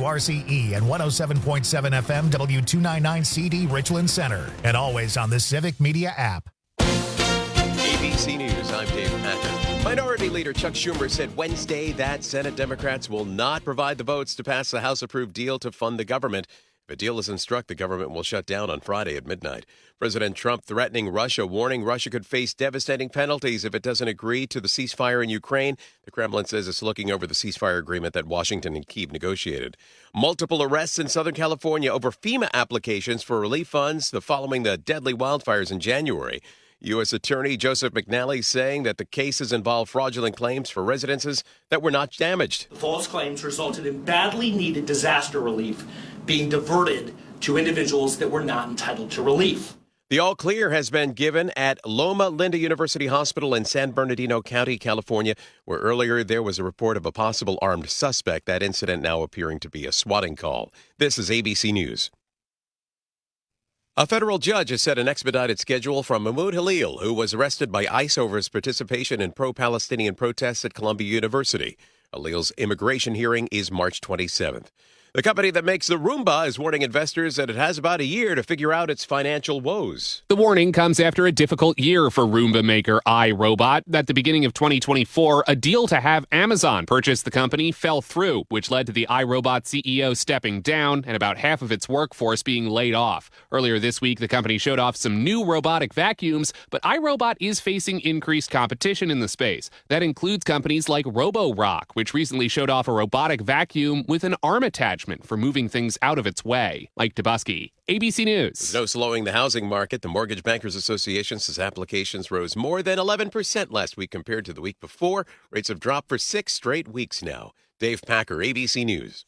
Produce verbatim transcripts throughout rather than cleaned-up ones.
R C E and one oh seven point seven F M W two ninety-nine C D Richland Center. And always on the Civic Media app. A B C News, I'm Dave Packer. Minority Leader Chuck Schumer said Wednesday that Senate Democrats will not provide the votes to pass the House-approved deal to fund the government. If a deal isn't struck, the government will shut down on Friday at midnight. President Trump threatening Russia, warning Russia could face devastating penalties if it doesn't agree to the ceasefire in Ukraine. The Kremlin says it's looking over the ceasefire agreement that Washington and Kyiv negotiated. Multiple arrests in Southern California over FEMA applications for relief funds the following the deadly wildfires in January. U S. Attorney Joseph McNally saying that the cases involve fraudulent claims for residences that were not damaged. The false claims resulted in badly needed disaster relief being diverted to individuals that were not entitled to relief. The all clear has been given at Loma Linda University Hospital in San Bernardino County, California, where earlier there was a report of a possible armed suspect. That incident now appearing to be a swatting call. This is A B C News. A federal judge has set an expedited schedule from Mahmoud Halil, who was arrested by ICE over his participation in pro-Palestinian protests at Columbia University. Halil's immigration hearing is March twenty-seventh. The company that makes the Roomba is warning investors that it has about a year to figure out its financial woes. The warning comes after a difficult year for Roomba maker iRobot. At the beginning of twenty twenty-four, a deal to have Amazon purchase the company fell through, which led to the iRobot C E O stepping down and about half of its workforce being laid off. Earlier this week, the company showed off some new robotic vacuums, but iRobot is facing increased competition in the space. That includes companies like Roborock, which recently showed off a robotic vacuum with an arm attachment for moving things out of its way. Mike Dubusky, A B C News. There's no slowing the housing market. The Mortgage Bankers Association says applications rose more than eleven percent last week compared to the week before. Rates have dropped for six straight weeks now. Dave Packer, A B C News.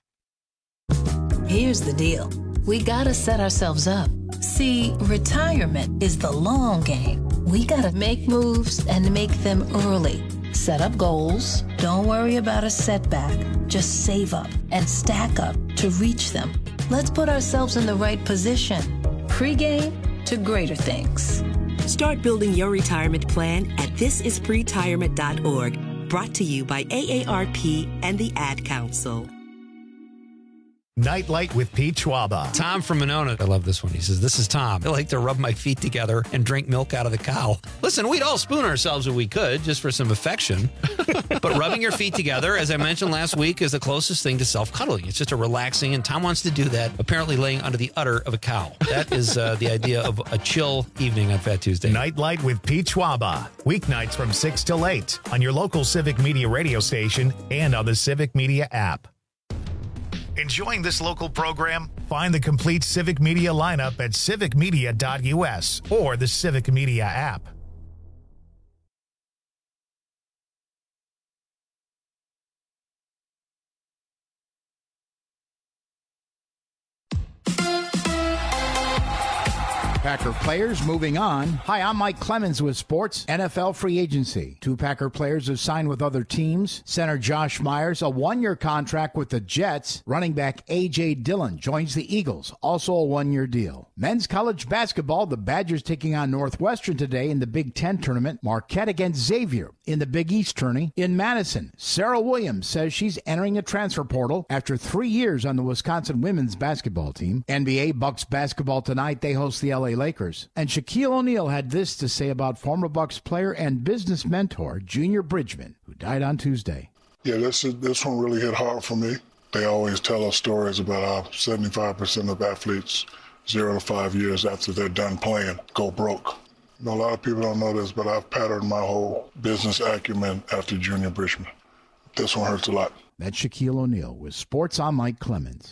Here's the deal. We gotta set ourselves up. See, retirement is the long game. We gotta make moves and make them early. Set up goals. Don't worry about a setback. Just save up and stack up to reach them. Let's put ourselves in the right position. Pre-game to greater things. Start building your retirement plan at this is pretirement dot org. Brought to you by A A R P and the Ad Council. Nightlight with Pete Schwaba. Tom from Monona. I love this one. He says, this is Tom. I like to rub my feet together and drink milk out of the cow. Listen, we'd all spoon ourselves if we could, just for some affection. But rubbing your feet together, as I mentioned last week, is the closest thing to self-cuddling. It's just a relaxing, and Tom wants to do that, apparently laying under the udder of a cow. That is uh, the idea of a chill evening on Fat Tuesday. Nightlight with Pete Schwaba. Weeknights from six till eight on your local Civic Media radio station and on the Civic Media app. Enjoying this local program? Find the complete Civic Media lineup at civic media dot U S or the Civic Media app. Packer players moving on. Hi, I'm Mike Clemens with Sports N F L Free Agency. Two Packer players have signed with other teams. Center Josh Myers, a one-year contract with the Jets. Running back A J. Dillon joins the Eagles, also a one-year deal. Men's college basketball, the Badgers taking on Northwestern today in the Big Ten tournament. Marquette against Xavier in the Big East tourney. In Madison, Sarah Williams says she's entering a transfer portal after three years on the Wisconsin women's basketball team. N B A Bucks basketball tonight. They host the L A Lakers. And Shaquille O'Neal had this to say about former Bucks player and business mentor Junior Bridgman, who died on Tuesday. Yeah, this is, this one really hit hard for me. They always tell us stories about how seventy-five percent of athletes, zero to five years after they're done playing, go broke. You know, a lot of people don't know this, but I've patterned my whole business acumen after Junior Bridgman. This one hurts a lot. That's Shaquille O'Neal with Sports on Mike Clemens.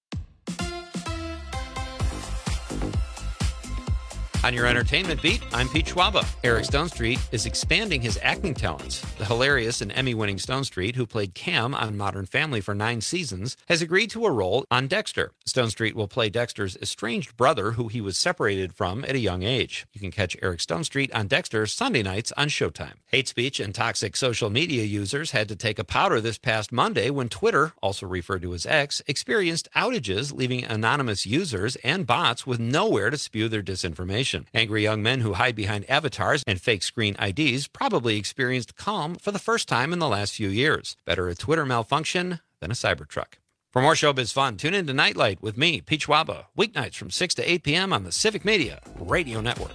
On your entertainment beat, I'm Pete Schwaba. Eric Stonestreet is expanding his acting talents. The hilarious and Emmy-winning Stonestreet, who played Cam on Modern Family for nine seasons, has agreed to a role on Dexter. Stonestreet will play Dexter's estranged brother, who he was separated from at a young age. You can catch Eric Stonestreet on Dexter Sunday nights on Showtime. Hate speech and toxic social media users had to take a powder this past Monday when Twitter, also referred to as X, experienced outages, leaving anonymous users and bots with nowhere to spew their disinformation. Angry young men who hide behind avatars and fake screen I Ds probably experienced calm for the first time in the last few years. Better a Twitter malfunction than a Cybertruck. For more showbiz fun, tune in to Nightlight with me, Pete Schwaba, weeknights from six to eight p.m. on the Civic Media Radio Network.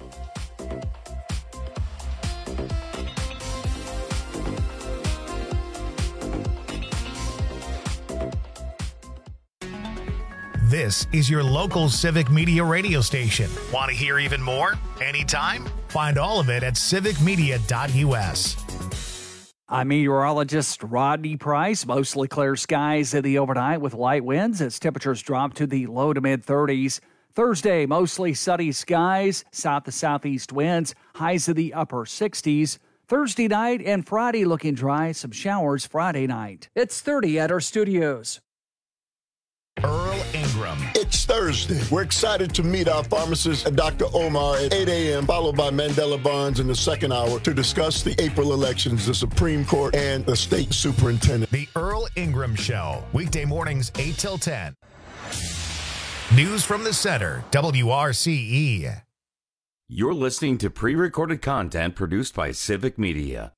This is your local Civic Media radio station. Want to hear even more? Anytime? Find all of it at civic media dot u s. I'm meteorologist Rodney Price. Mostly clear skies in the overnight with light winds as temperatures drop to the low to mid thirties. Thursday, mostly sunny skies, south to southeast winds, highs in the upper sixties. Thursday night and Friday looking dry, some showers Friday night. It's thirty at our studios. Earl Ingram. It's Thursday. We're excited to meet our pharmacist, Doctor Omar, at eight a.m., followed by Mandela Barnes in the second hour to discuss the April elections, the Supreme Court, and the state superintendent. The Earl Ingram Show, weekday mornings eight till ten. News from the center, W R C E. You're listening to pre-recorded content produced by Civic Media.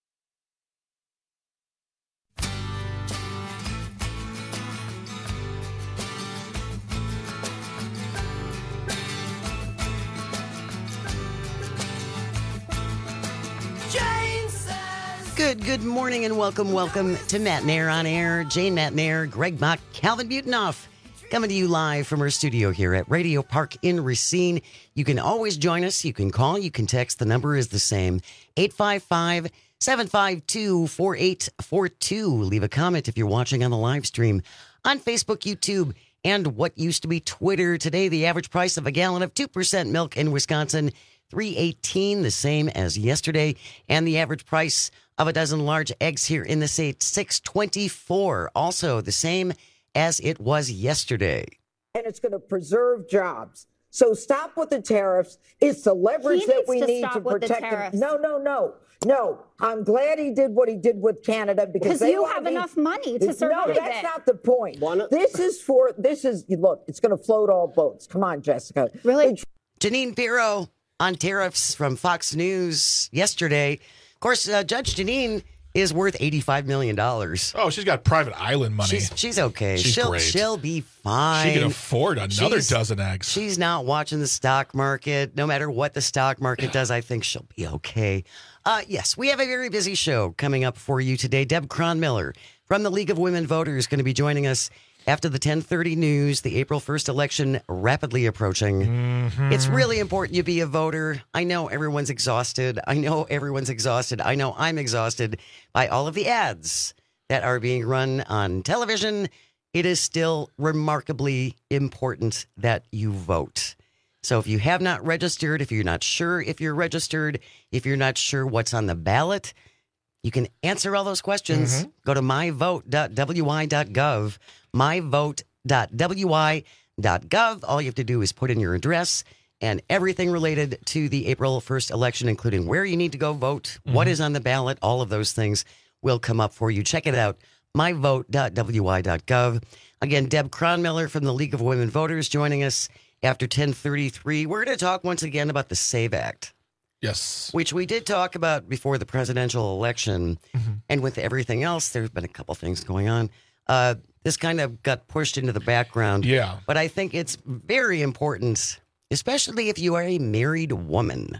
Good, good morning and welcome, welcome to Matt Nair on Air. Jane Matt Nair, Greg Mock, Calvin Butenoff, coming to you live from our studio here at Radio Park in Racine. You can always join us. You can call, you can text. The number is the same, eight five five, seven five two, four eight four two. Leave a comment if you're watching on the live stream on Facebook, YouTube, and what used to be Twitter. Today, the average price of a gallon of two percent milk in Wisconsin, three eighteen, the same as yesterday. And the average price of a dozen large eggs here in the state, six twenty-four, also the same as it was yesterday. And it's going to preserve jobs. So stop with the tariffs. It's the leverage he that we to need to protect them. No, no, no. No, I'm glad he did what he did with Canada because they you have be, enough money to survive. No, that's it. Not the point. This is for, this is, look, it's going to float all boats. Come on, Jessica. Really? Janine Pirro on tariffs from Fox News yesterday. Of course, uh, Judge Janine is worth eighty-five million dollars. Oh, she's got private island money. She's, she's okay. She's she'll, great. She'll be fine. She can afford another she's, dozen eggs. She's not watching the stock market. No matter what the stock market does, I think she'll be okay. Uh, yes, we have a very busy show coming up for you today. Deb Cronmiller from the League of Women Voters is going to be joining us after the ten thirty news, the April first election rapidly approaching. Mm-hmm. It's really important you be a voter. I know everyone's exhausted. I know everyone's exhausted. I know I'm exhausted by all of the ads that are being run on television. It is still remarkably important that you vote. So if you have not registered, if you're not sure if you're registered, if you're not sure what's on the ballot, you can answer all those questions. Mm-hmm. Go to my vote dot w i dot gov. my vote dot w i dot gov. All you have to do is put in your address and everything related to the April first election, including where you need to go vote, mm-hmm. what is on the ballot, all of those things will come up for you. Check it out, my vote dot w i dot gov. Again, Deb Cronmiller from the League of Women Voters joining us after ten thirty-three. We're going to talk once again about the SAVE Act. Yes. Which we did talk about before the presidential election. Mm-hmm. And with everything else, there's been a couple things going on. Uh, this kind of got pushed into the background. Yeah. But I think it's very important, especially if you are a married woman,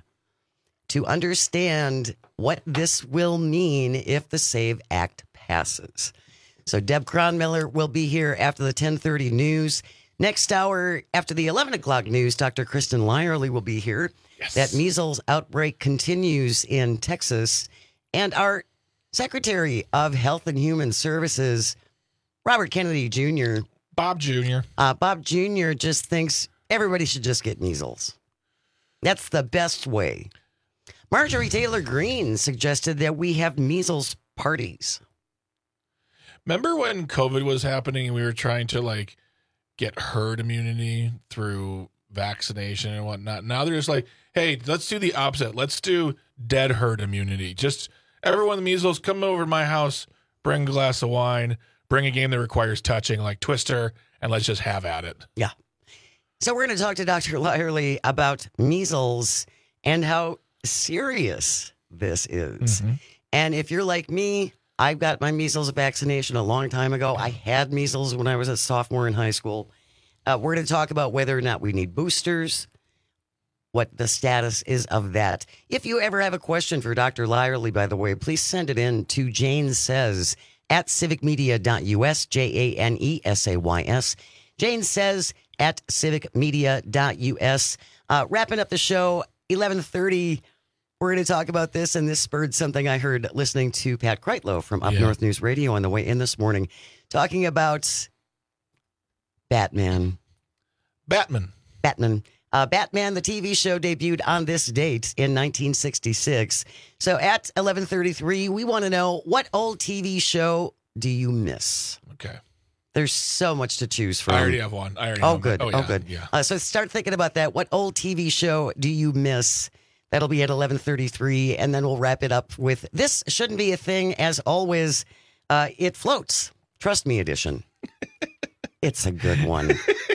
to understand what this will mean if the SAVE Act passes. So Deb Cronmiller will be here after the ten thirty news. Next hour, after the eleven o'clock news, Doctor Kristen Lyerly will be here. Yes. That measles outbreak continues in Texas. And our Secretary of Health and Human Services, Robert Kennedy Junior Bob Junior Uh, Bob Junior just thinks everybody should just get measles. That's the best way. Marjorie Taylor Greene suggested that we have measles parties. Remember when COVID was happening and we were trying to like get herd immunity through vaccination and whatnot? Now they're just like, hey, let's do the opposite. Let's do dead herd immunity. Just everyone with measles, come over to my house, bring a glass of wine, bring a game that requires touching like Twister, and let's just have at it. Yeah. So we're going to talk to Doctor Lyerly about measles and how serious this is. Mm-hmm. And if you're like me, I've got my measles vaccination a long time ago. I had measles when I was a sophomore in high school. Uh, we're going to talk about whether or not we need boosters, what the status is of that. If you ever have a question for Doctor Lyerly, by the way, please send it in to Jane Says at civic media dot U S, J A N E S A Y S. Jane Says at civic media dot U S. Uh, wrapping up the show, eleven thirty. We're going to talk about this, and this spurred something I heard listening to Pat Kreitlow from Up Yeah. North News Radio on the way in this morning, talking about Batman. Batman. Batman. Uh, Batman, the T V show, debuted on this date in nineteen sixty-six. So at eleven thirty-three, we want to know, what old T V show do you miss? Okay. There's so much to choose from. I already have one. I already oh, know good. mine. Oh, yeah, good. Yeah. Uh, so start thinking about that. What old T V show do you miss? That'll be at eleven thirty-three, and then we'll wrap it up with This Shouldn't Be a Thing. As always, uh, It Floats. Trust Me edition. It's a good one.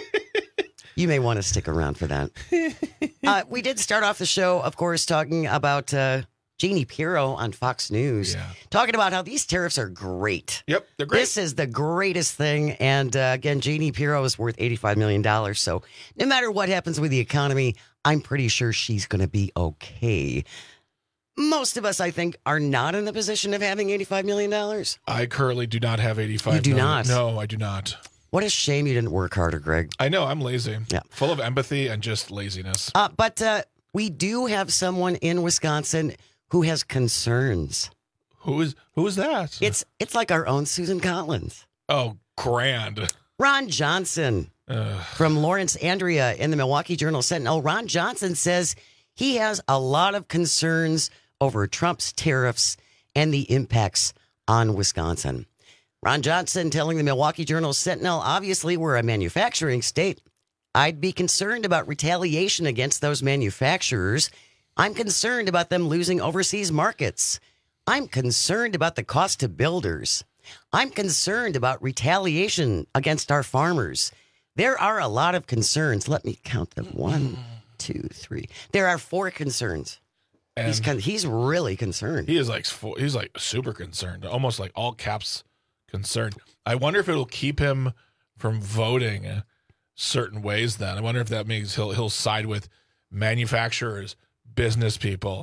You may want to stick around for that. Uh, we did start off the show, of course, talking about uh, Jeannie Pirro on Fox News, Yeah. talking about how these tariffs are great. Yep, they're great. This is the greatest thing. And uh, again, Jeannie Pirro is worth eighty-five million dollars. So no matter what happens with the economy, I'm pretty sure she's going to be okay. Most of us, I think, are not in the position of having eighty-five million dollars. I currently do not have eighty-five You do million. not? No, I do not. What a shame you didn't work harder, Greg. I know, I'm lazy. Yeah. Full of empathy and just laziness. Uh, but uh, we do have someone in Wisconsin who has concerns. Who is who is that? It's it's like our own Susan Collins. Oh, grand. Ron Johnson Ugh. from Lawrence Andrea in the Milwaukee Journal Sentinel. Ron Johnson says he has a lot of concerns over Trump's tariffs and the impacts on Wisconsin. Ron Johnson telling the Milwaukee Journal Sentinel, obviously we're a manufacturing state. I'd be concerned about retaliation against those manufacturers. I'm concerned about them losing overseas markets. I'm concerned about the cost to builders. I'm concerned about retaliation against our farmers. There are a lot of concerns. Let me count them. One, two, three. There are four concerns. And He's con- he's really concerned. he is like fu- he's like super concerned, almost like all caps concerned. I wonder if it'll keep him from voting certain ways. Then I wonder if that means he'll he'll side with manufacturers, business people,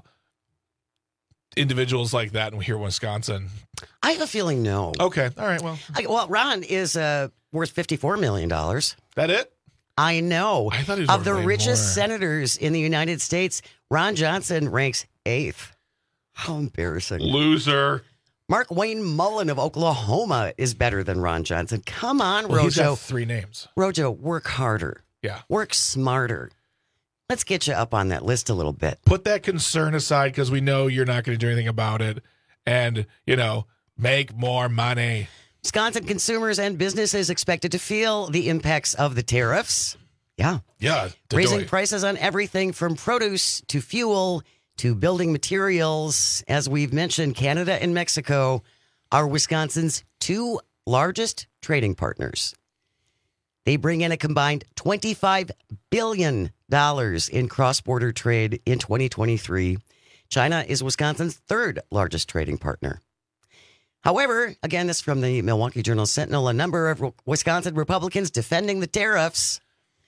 individuals like that. And here in Wisconsin, I have a feeling no. okay, all right, well, I, well, Ron is uh, worth fifty-four million dollars. that it. I know. I thought he was Of worth the way richest more. senators in the United States, Ron Johnson ranks eighth. How embarrassing. Loser. Mark Wayne Mullen of Oklahoma is better than Ron Johnson. Come on, Well, he's got Rojo. three names. Rojo, work harder. Yeah. Work smarter. Let's get you up on that list a little bit. Put that concern aside because we know you're not going to do anything about it, and you know, make more money. Wisconsin consumers and businesses expected to feel the impacts of the tariffs. Yeah. Yeah, Raising Dedoy. prices on everything from produce to fuel to building materials. As we've mentioned, Canada and Mexico are Wisconsin's two largest trading partners. They bring in a combined twenty-five billion dollars in cross-border trade in twenty twenty-three. China is Wisconsin's third largest trading partner. However, again, this is from the Milwaukee Journal Sentinel, a number of Wisconsin Republicans defending the tariffs.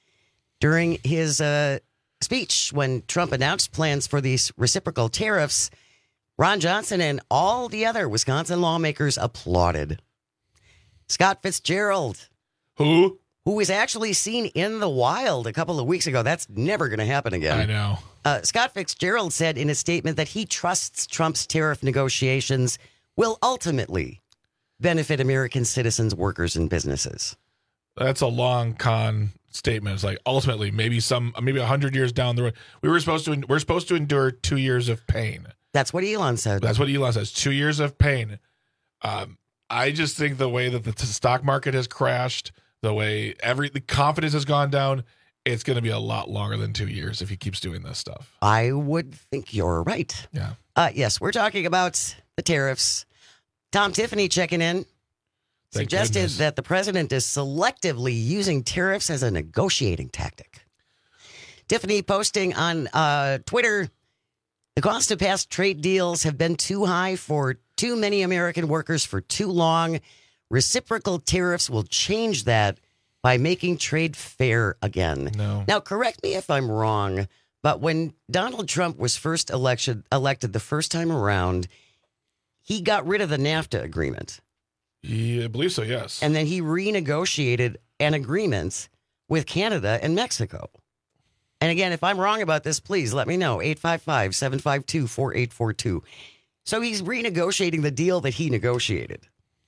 During his uh, speech when Trump announced plans for these reciprocal tariffs, Ron Johnson and all the other Wisconsin lawmakers applauded. Scott Fitzgerald, who who was actually seen in the wild a couple of weeks ago. That's never going to happen again. I know. Uh, Scott Fitzgerald said in a statement that he trusts Trump's tariff negotiations will ultimately benefit American citizens, workers, and businesses. That's a long con statement. It's like ultimately, maybe some, maybe a hundred years down the road, we were supposed to, we're supposed to endure two years of pain. That's what Elon said. That's what Elon says. Two years of pain. Um, I just think the way that the t- stock market has crashed, the way every the confidence has gone down, it's going to be a lot longer than two years if he keeps doing this stuff. I would think you're right. Yeah. Uh, yes, we're talking about the tariffs. Tom Tiffany checking in. Thank Suggested goodness. that the president is selectively using tariffs as a negotiating tactic. Tiffany posting on uh, Twitter The cost of past trade deals have been too high for too many American workers for too long. Reciprocal tariffs will change that by making trade fair again. No. Now, correct me if I'm wrong, but when Donald Trump was first election, elected the first time around, he got rid of the NAFTA agreement. Yeah, I believe so, yes. And then he renegotiated an agreement with Canada and Mexico. And again, if I'm wrong about this, please let me know. eight five five, seven five two, four eight four two. So he's renegotiating the deal that he negotiated.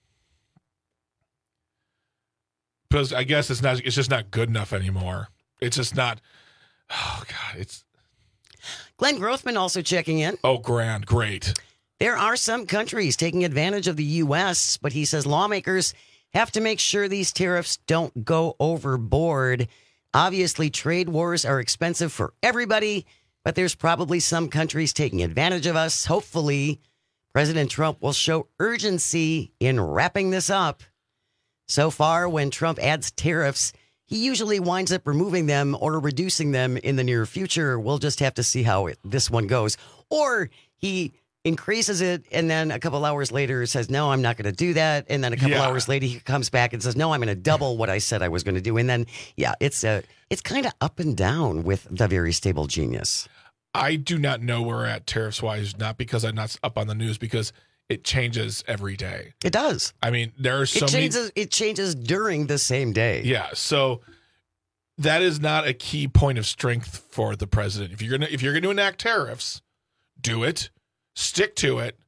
Because I guess it's not. It's just not good enough anymore. It's just not. Oh, God. It's. Glenn Grothman also checking in. Oh, grand. Great. There are some countries taking advantage of the U S, but he says lawmakers have to make sure these tariffs don't go overboard. Obviously, trade wars are expensive for everybody, but there's probably some countries taking advantage of us. Hopefully, President Trump will show urgency in wrapping this up. So far, when Trump adds tariffs, he usually winds up removing them or reducing them in the near future. We'll just have to see how it, this one goes. Or he increases it, and then a couple hours later says, no, I'm not going to do that. And then a couple Yeah. hours later, he comes back and says, no, I'm going to double what I said I was going to do. And then, yeah, it's uh, it's kind of up and down with the very stable genius. I do not know where we're at tariffs-wise, not because I'm not up on the news, because it changes every day. It does. I mean, there are so it changes, many... It changes during the same day. Yeah, so that is not a key point of strength for the president. If you're gonna if you're gonna enact tariffs, do it. Stick to it.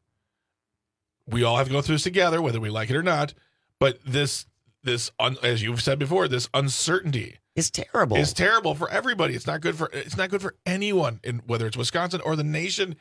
We all have to go through this together, whether we like it or not. But this, this, un, as you've said before, this uncertainty is terrible. It's terrible for everybody. It's not good for. It's not good for anyone, in whether it's Wisconsin or the nation.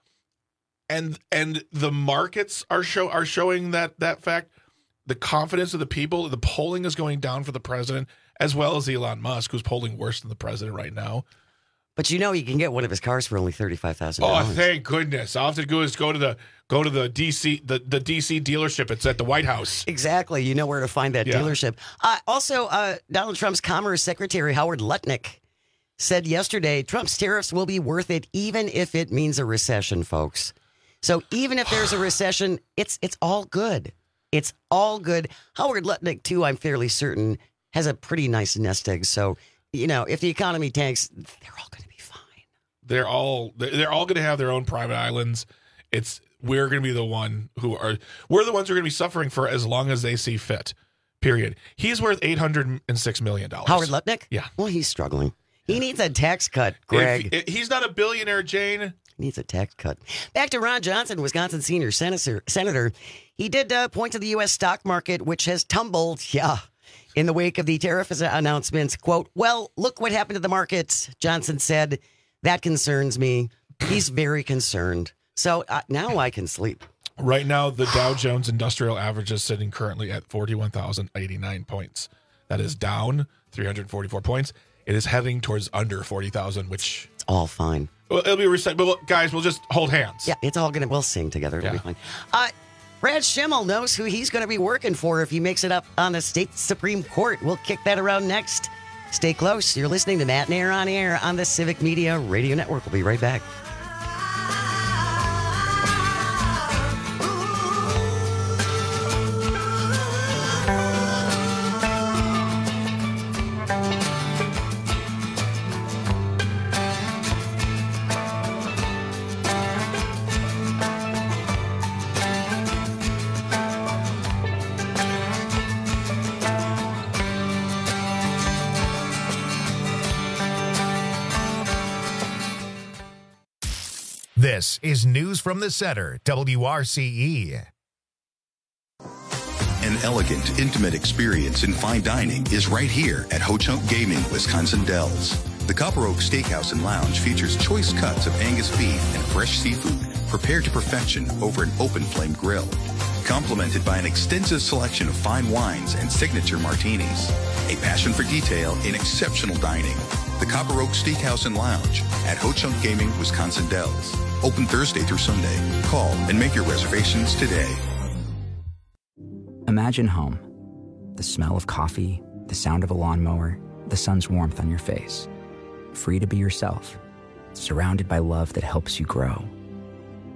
And and the markets are show are showing that that fact. The confidence of the people, the polling is going down for the president, as well as Elon Musk, who's polling worse than the president right now. But you know, you can get one of his cars for only thirty-five thousand dollars. Oh, thank goodness! All I have to do is go to the go to the D C the, the D C dealership. It's at the White House. Exactly. You know where to find that Yeah. dealership. Uh, also, uh, Donald Trump's Commerce Secretary Howard Lutnick said yesterday, Trump's tariffs will be worth it, even if it means a recession, folks. So even if there's a recession, it's it's all good. It's all good. Howard Lutnick, too, I'm fairly certain, has a pretty nice nest egg. So, you know, if the economy tanks, they're all going to be fine. They're all they're all going to have their own private islands. It's we're going to be the one who are we're the ones who are going to be suffering for as long as they see fit. Period. He's worth eight hundred and six million dollars. Howard Lutnick? Yeah. Well, he's struggling. He needs a tax cut, Greg. If, if he's not a billionaire, Jane. He needs a tax cut. Back to Ron Johnson, Wisconsin senior senator. Senator. He did uh, point to the U S stock market, which has tumbled, yeah, in the wake of the tariff announcements. Quote, well, look what happened to the markets, Johnson said. That concerns me. He's very concerned. So uh, now I can sleep. Right now, the Dow Jones Industrial Average is sitting currently at forty-one thousand eighty-nine points. That is down three hundred forty-four points. It is heading towards under forty thousand, which... It's all fine. Well, it'll be reset. But guys, we'll just hold hands. Yeah, it's all going to... We'll sing together. It'll Yeah. be fine. Uh, Brad Schimmel knows who he's going to be working for if he makes it up on the state Supreme Court. We'll kick that around next. Stay close. You're listening to Matt and Air on Air on the Civic Media Radio Network. We'll be right back. This is News from the Center, W R C E. An elegant, intimate experience in fine dining is right here at Ho Chunk Gaming, Wisconsin Dells. The Copper Oak Steakhouse and Lounge features choice cuts of Angus beef and fresh seafood prepared to perfection over an open flame grill, complemented by an extensive selection of fine wines and signature martinis. A passion for detail in exceptional dining. The Copper Oak Steakhouse and Lounge at Ho Chunk Gaming, Wisconsin Dells. Open Thursday through Sunday. Call and make your reservations today. Imagine home. The smell of coffee, the sound of a lawnmower, the sun's warmth on your face. Free to be yourself. Surrounded by love that helps you grow.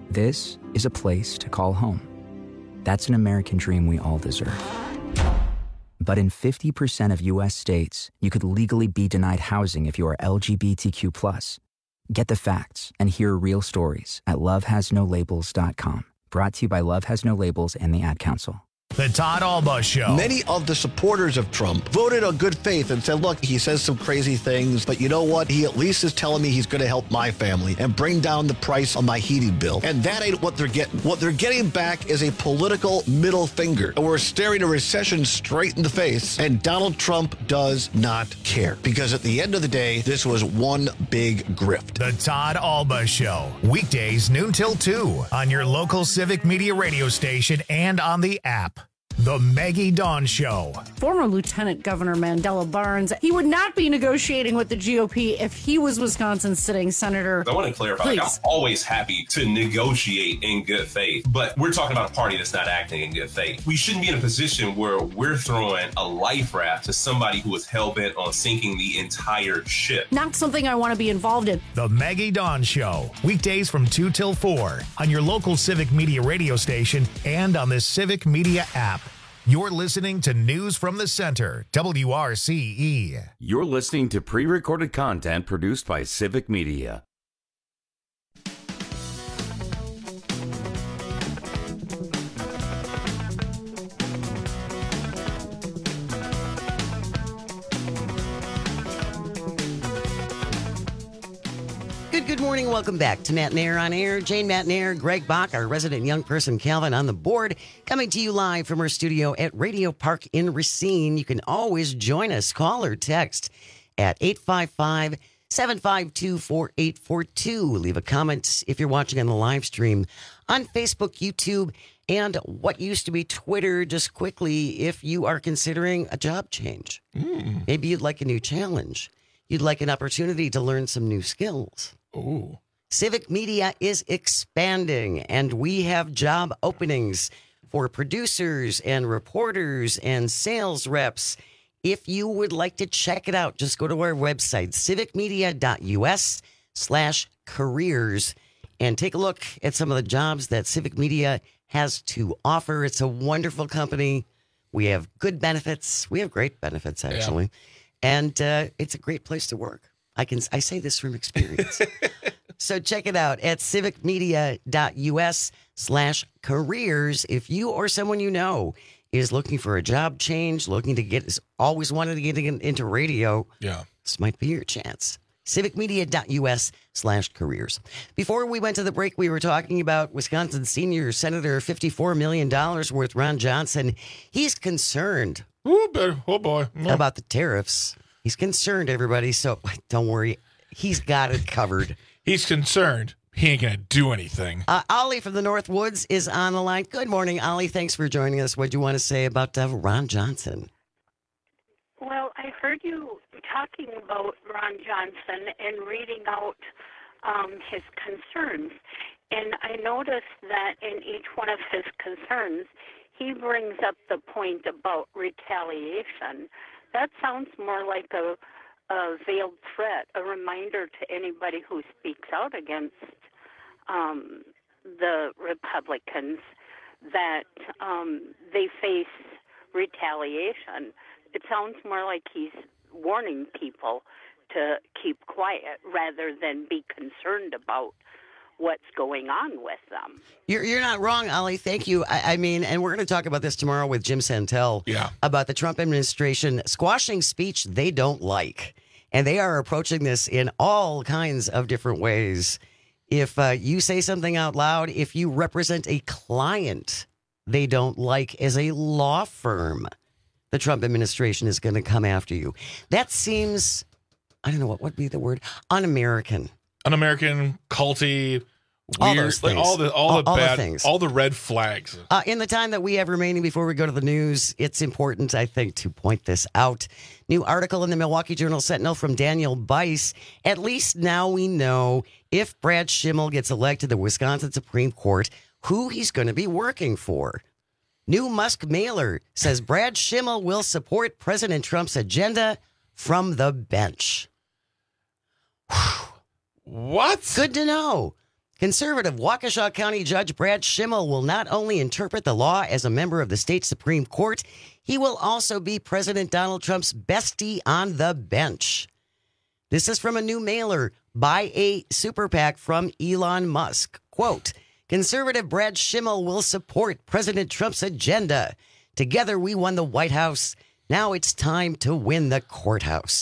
This is a place to call home. That's an American dream we all deserve. But in fifty percent of U S states, you could legally be denied housing if you are L G B T Q plus. Get the facts and hear real stories at love has no labels dot com. Brought to you by Love Has No Labels and the Ad Council. The Todd Alba Show. Many of the supporters of Trump voted on good faith and said, look, he says some crazy things, but you know what? He at least is telling me he's going to help my family and bring down the price on my heating bill. And that ain't what they're getting. What they're getting back is a political middle finger. And we're staring a recession straight in the face, and Donald Trump does not care. Because at the end of the day, this was one big grift. The Todd Alba Show. Weekdays noon till two on your local Civic Media radio station and on the app. The Maggie Dawn Show. Former Lieutenant Governor Mandela Barnes, he would not be negotiating with the G O P if he was Wisconsin's sitting senator. I want to clarify, like, I'm always happy to negotiate in good faith, but we're talking about a party that's not acting in good faith. We shouldn't be in a position where we're throwing a life raft to somebody who is hell-bent on sinking the entire ship. Not something I want to be involved in. The Maggie Dawn Show. Weekdays from two till four on your local Civic Media radio station and on the Civic Media app. You're listening to News from the Center, W R C E. You're listening to pre-recorded content produced by Civic Media. Good, good morning. Welcome back to Matt Nair on Air. Jane Matt Nair, Greg Bach, our resident young person, Calvin, on the board, coming to you live from our studio at Radio Park in Racine. You can always join us. Call or text at eight five five, seven five two, four eight four two. Leave a comment if you're watching on the live stream on Facebook, YouTube, and what used to be Twitter. Just quickly, if you are considering a job change, mm. maybe you'd like a new challenge. You'd like an opportunity to learn some new skills. Ooh. Civic Media is expanding, and we have job openings for producers and reporters and sales reps. If you would like to check it out, just go to our website, civicmedia.us slash careers, and take a look at some of the jobs that Civic Media has to offer. It's a wonderful company. We have good benefits. We have great benefits, actually. Yeah. And uh, it's a great place to work. I can I say this from experience. So check it out at civicmedia.us slash careers. If you or someone you know is looking for a job change, looking to get, is always wanted to get into radio, yeah, this might be your chance. civicmedia.us slash careers. Before we went to the break, we were talking about Wisconsin senior senator, fifty-four million dollars worth, Ron Johnson. He's concerned oh, oh boy. No. about the tariffs. He's concerned, everybody, so don't worry. He's got it covered. He's concerned. He ain't going to do anything. Uh, Ollie from the North Woods is on the line. Good morning, Ollie. Thanks for joining us. What do you want to say about uh, Ron Johnson? Well, I heard you talking about Ron Johnson and reading out um, his concerns. And I noticed that in each one of his concerns, he brings up the point about retaliation. That sounds more like a, a veiled threat, a reminder to anybody who speaks out against um, the Republicans that um, they face retaliation. It sounds more like he's warning people to keep quiet rather than be concerned about what's going on with them. You're you're not wrong, Ollie. Thank you. I, I mean, and we're going to talk about this tomorrow with Jim Santel. Yeah. About the Trump administration squashing speech they don't like. And they are approaching this in all kinds of different ways. If uh, you say something out loud, if you represent a client they don't like as a law firm, the Trump administration is going to come after you. That seems, I don't know, what would be the word? Un-American. Un-American, culty, all weird, those like things. all the all, all the all bad, the things. all the red flags. Uh, in the time that we have remaining before we go to the news, it's important, I think, to point this out. New article in the Milwaukee Journal Sentinel from Daniel Bice. At least now we know if Brad Schimmel gets elected to the Wisconsin Supreme Court, who he's going to be working for. New Musk mailer says Brad Schimmel will support President Trump's agenda from the bench. What? Good to know. Conservative Waukesha County Judge Brad Schimmel will not only interpret the law as a member of the state Supreme Court, he will also be President Donald Trump's bestie on the bench. This is from a new mailer by a super PAC from Elon Musk. Quote, Conservative Brad Schimmel will support President Trump's agenda. Together we won the White House. Now it's time to win the courthouse.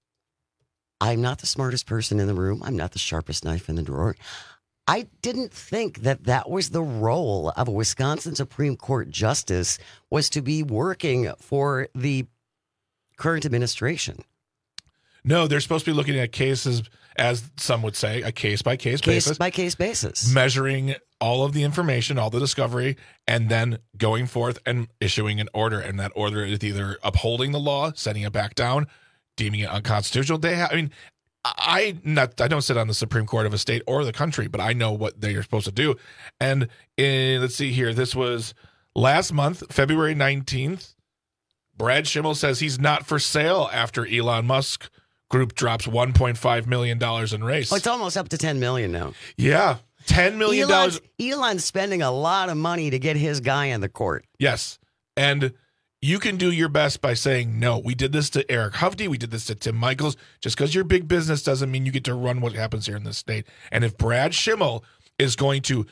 I'm not the smartest person in the room. I'm not the sharpest knife in the drawer. I didn't think that that was the role of a Wisconsin Supreme Court justice, was to be working for the current administration. No, they're supposed to be looking at cases, as some would say, a case-by-case basis. Case-by-case basis. Measuring all of the information, all the discovery, and then going forth and issuing an order. And that order is either upholding the law, sending it back down, deeming it unconstitutional. They have, I mean, I not I don't sit on the Supreme Court of a state or the country, but I know what they are supposed to do. And in, let's see here, this was last month, February nineteenth. Brad Schimmel says he's not for sale after Elon Musk Group drops one point five million dollars in race. Oh, it's almost up to ten million dollars now. Yeah, ten million dollars. Elon's, Elon's spending a lot of money to get his guy in the court. Yes, and you can do your best by saying, no, we did this to Eric Hovde, we did this to Tim Michaels. Just because you're big business doesn't mean you get to run what happens here in this state. And if Brad Schimmel is going to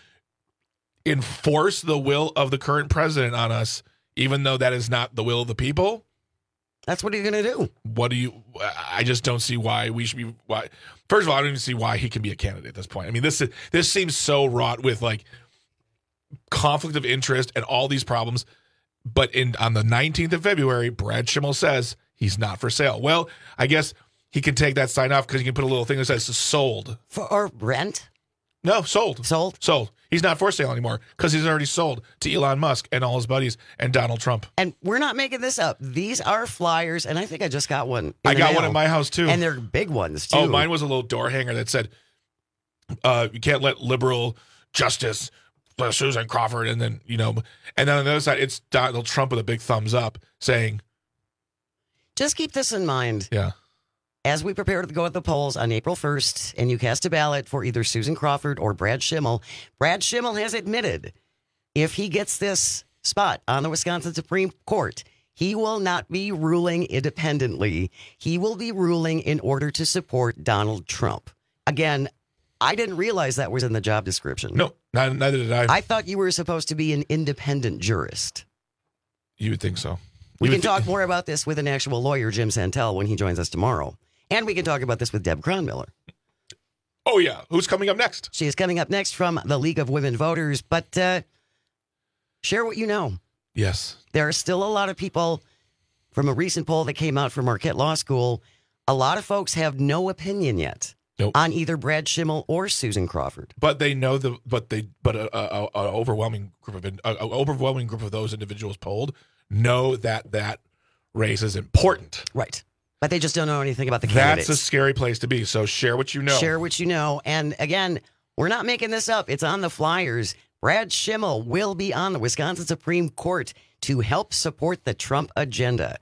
enforce the will of the current president on us, even though that is not the will of the people, that's what he's going to do. What do you, I just don't see why we should be, why. First of all, I don't even see why he can be a candidate at this point. I mean, this, this seems so wrought with like conflict of interest and all these problems. But in on the nineteenth of February, Brad Schimmel says he's not for sale. Well, I guess he can take that sign off because he can put a little thing that says sold. For or rent? No, sold. Sold? Sold. He's not for sale anymore because he's already sold to Elon Musk and all his buddies and Donald Trump. And we're not making this up. These are flyers, and I think I just got one. I got mail. one at my house, too. And they're big ones, too. Oh, mine was a little door hanger that said, uh, you can't let liberal justice Susan Crawford, and then, you know, and then on the other side, it's Donald Trump with a big thumbs up saying, just keep this in mind. Yeah. As we prepare to go at the polls on April first, and you cast a ballot for either Susan Crawford or Brad Schimmel, Brad Schimmel has admitted if he gets this spot on the Wisconsin Supreme Court, he will not be ruling independently. He will be ruling in order to support Donald Trump. Again, I didn't realize that was in the job description. No, not, neither did I. I thought you were supposed to be an independent jurist. You would think so. We you can th- talk more about this with an actual lawyer, Jim Santel, when he joins us tomorrow. And we can talk about this with Deb Cronmiller. Oh, yeah. Who's coming up next? She is coming up next from the League of Women Voters. But uh, share what you know. Yes. There are still a lot of people from a recent poll that came out from Marquette Law School. A lot of folks have no opinion yet. Nope. On either Brad Schimmel or Susan Crawford, but they know the but they but a, a, a overwhelming group of a, a overwhelming group of those individuals polled know that that race is important, right? But they just don't know anything about the candidates. That's a scary place to be. So share what you know. Share what you know. And again, we're not making this up. It's on the flyers. Brad Schimmel will be on the Wisconsin Supreme Court to help support the Trump agenda.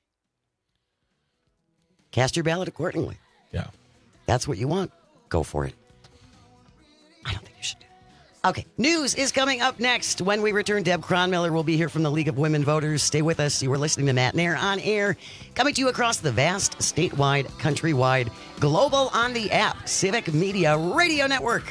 Cast your ballot accordingly. Yeah. That's what you want. Go for it. I don't think you should do it. Okay. News is coming up next. When we return, Deb Cronmiller will be here from the League of Women Voters. Stay with us. You are listening to Matt Nair on air, coming to you across the vast, statewide, countrywide, global on the app, Civic Media Radio Network.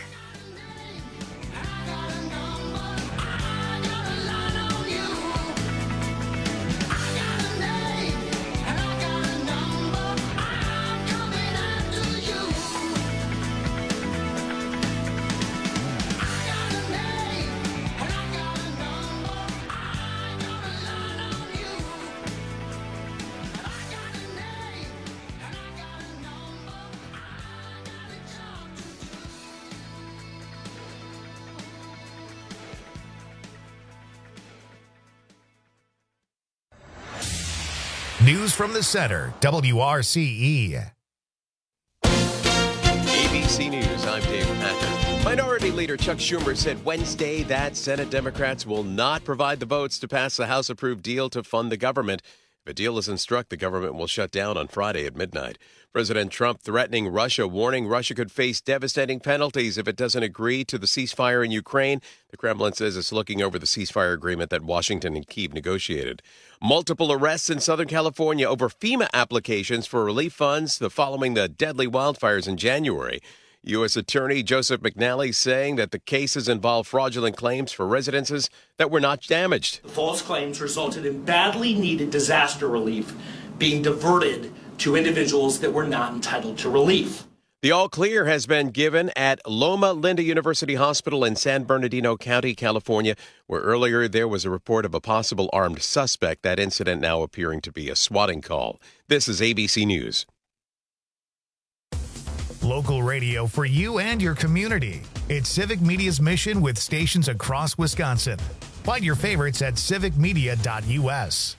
News from the center, W R C E. A B C News, I'm Dave Packer. Minority Leader Chuck Schumer said Wednesday that Senate Democrats will not provide the votes to pass the House-approved deal to fund the government. If a deal isn't struck, the government will shut down on Friday at midnight. President Trump threatening Russia, warning Russia could face devastating penalties if it doesn't agree to the ceasefire in Ukraine. The Kremlin says it's looking over the ceasefire agreement that Washington and Kyiv negotiated. Multiple arrests in Southern California over FEMA applications for relief funds following the deadly wildfires in January. U S. Attorney Joseph McNally saying that the cases involve fraudulent claims for residences that were not damaged. The false claims resulted in badly needed disaster relief being diverted to individuals that were not entitled to relief. The all clear has been given at Loma Linda University Hospital in San Bernardino County, California, where earlier there was a report of a possible armed suspect. That incident now appearing to be a swatting call. This is A B C News. Local radio for you and your community. It's Civic Media's mission with stations across Wisconsin. Find your favorites at civic media dot U S.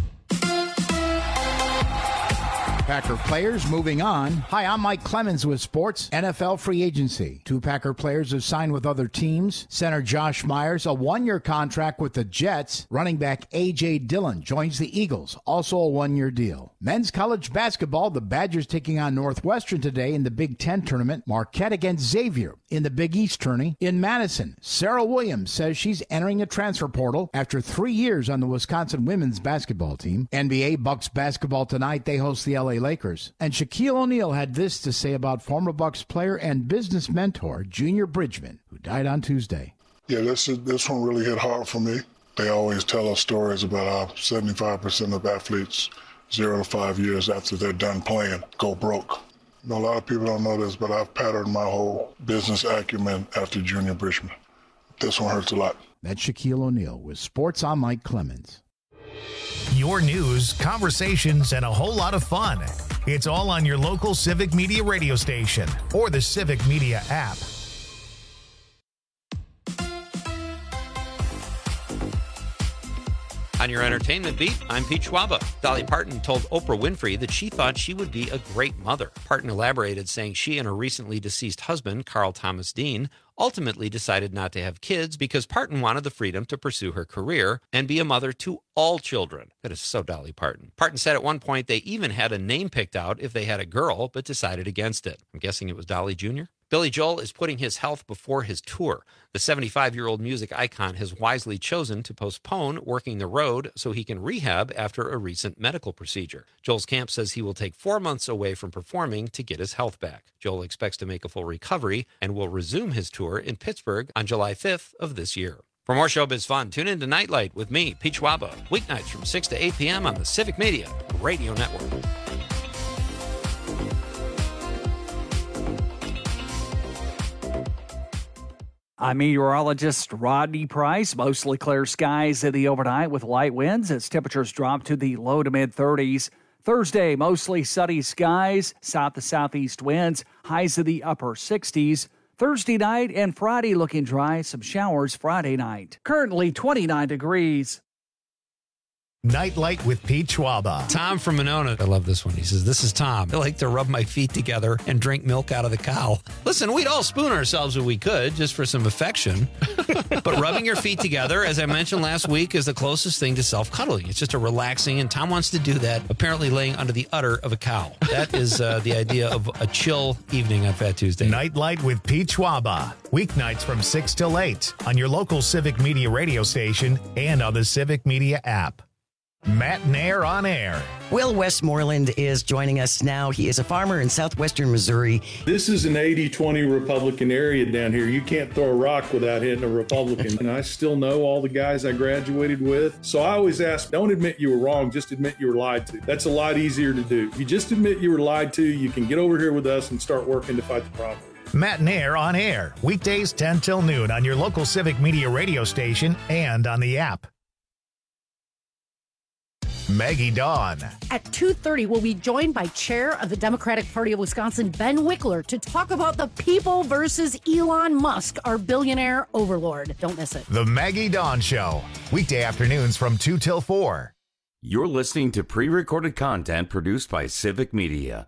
Packer players moving on. Hi, I'm Mike Clemens with sports. N F L free agency. Two Packer players have signed with other teams. Center Josh Myers, a one-year contract with the Jets. Running back A J. Dillon joins the Eagles, also a one-year deal. Men's college basketball, the Badgers taking on Northwestern today in the Big Ten tournament. Marquette against Xavier in the Big East tourney. In Madison, Sarah Williams says she's entering a transfer portal after three years on the Wisconsin women's basketball team. N B A Bucks basketball tonight. They host the L A Lakers. And Shaquille O'Neal had this to say about former Bucks player and business mentor Junior Bridgman, who died on Tuesday. Yeah, this is, this one really hit hard for me. They always tell us stories about how seventy-five percent of athletes, zero to five years after they're done playing, go broke. You know, a lot of people don't know this, but I've patterned my whole business acumen after Junior Bridgman. This one hurts a lot. That's Shaquille O'Neal with Sports. I'm Mike Clemens. Your news, conversations, and a whole lot of fun. It's all on your local Civic Media radio station or the Civic Media app. On your entertainment beat, I'm Pete Schwaba. Dolly Parton told Oprah Winfrey that she thought she would be a great mother. Parton elaborated, saying she and her recently deceased husband, Carl Thomas Dean, ultimately decided not to have kids because Parton wanted the freedom to pursue her career and be a mother to all children. That is so Dolly Parton. Parton said at one point they even had a name picked out if they had a girl, but decided against it. I'm guessing it was Dolly Junior Billy Joel is putting his health before his tour. The seventy-five-year-old music icon has wisely chosen to postpone working the road so he can rehab after a recent medical procedure. Joel's camp says he will take four months away from performing to get his health back. Joel expects to make a full recovery and will resume his tour in Pittsburgh on July fifth of this year. For more showbiz fun, tune in to Nightlight with me, Pete Schwaba, weeknights from six to eight p.m. on the Civic Media Radio Network. I'm meteorologist Rodney Price. Mostly clear skies in the overnight with light winds as temperatures drop to the low to mid thirties. Thursday, mostly sunny skies, south to southeast winds, highs in the upper sixties. Thursday night and Friday looking dry, some showers Friday night. Currently twenty-nine degrees. Nightlight with Pete Schwaba. Tom from Monona. I love this one. He says, this is Tom. I like to rub my feet together and drink milk out of the cow. Listen, we'd all spoon ourselves if we could, just for some affection. But rubbing your feet together, as I mentioned last week, is the closest thing to self-cuddling. It's just a relaxing, and Tom wants to do that, apparently laying under the udder of a cow. That is uh, the idea of a chill evening on Fat Tuesday. Nightlight with Pete Schwaba. Weeknights from six till eight on your local Civic Media radio station and on the Civic Media app. Matt Nair on air. Will Westmoreland is joining us now. He is a farmer in southwestern Missouri. This is an eighty twenty Republican area down here. You can't throw a rock without hitting a Republican. And I still know all the guys I graduated with. So I always ask, don't admit you were wrong, just admit you were lied to. That's a lot easier to do. If you just admit you were lied to, you can get over here with us and start working to fight the problem. Matt Nair on air. Weekdays ten till noon on your local Civic Media radio station and on the app. Maggie Dawn. At two thirty, we'll be joined by Chair of the Democratic Party of Wisconsin, Ben Wickler, to talk about the people versus Elon Musk, our billionaire overlord. Don't miss it. The Maggie Dawn Show. Weekday afternoons from two till four. You're listening to pre-recorded content produced by Civic Media.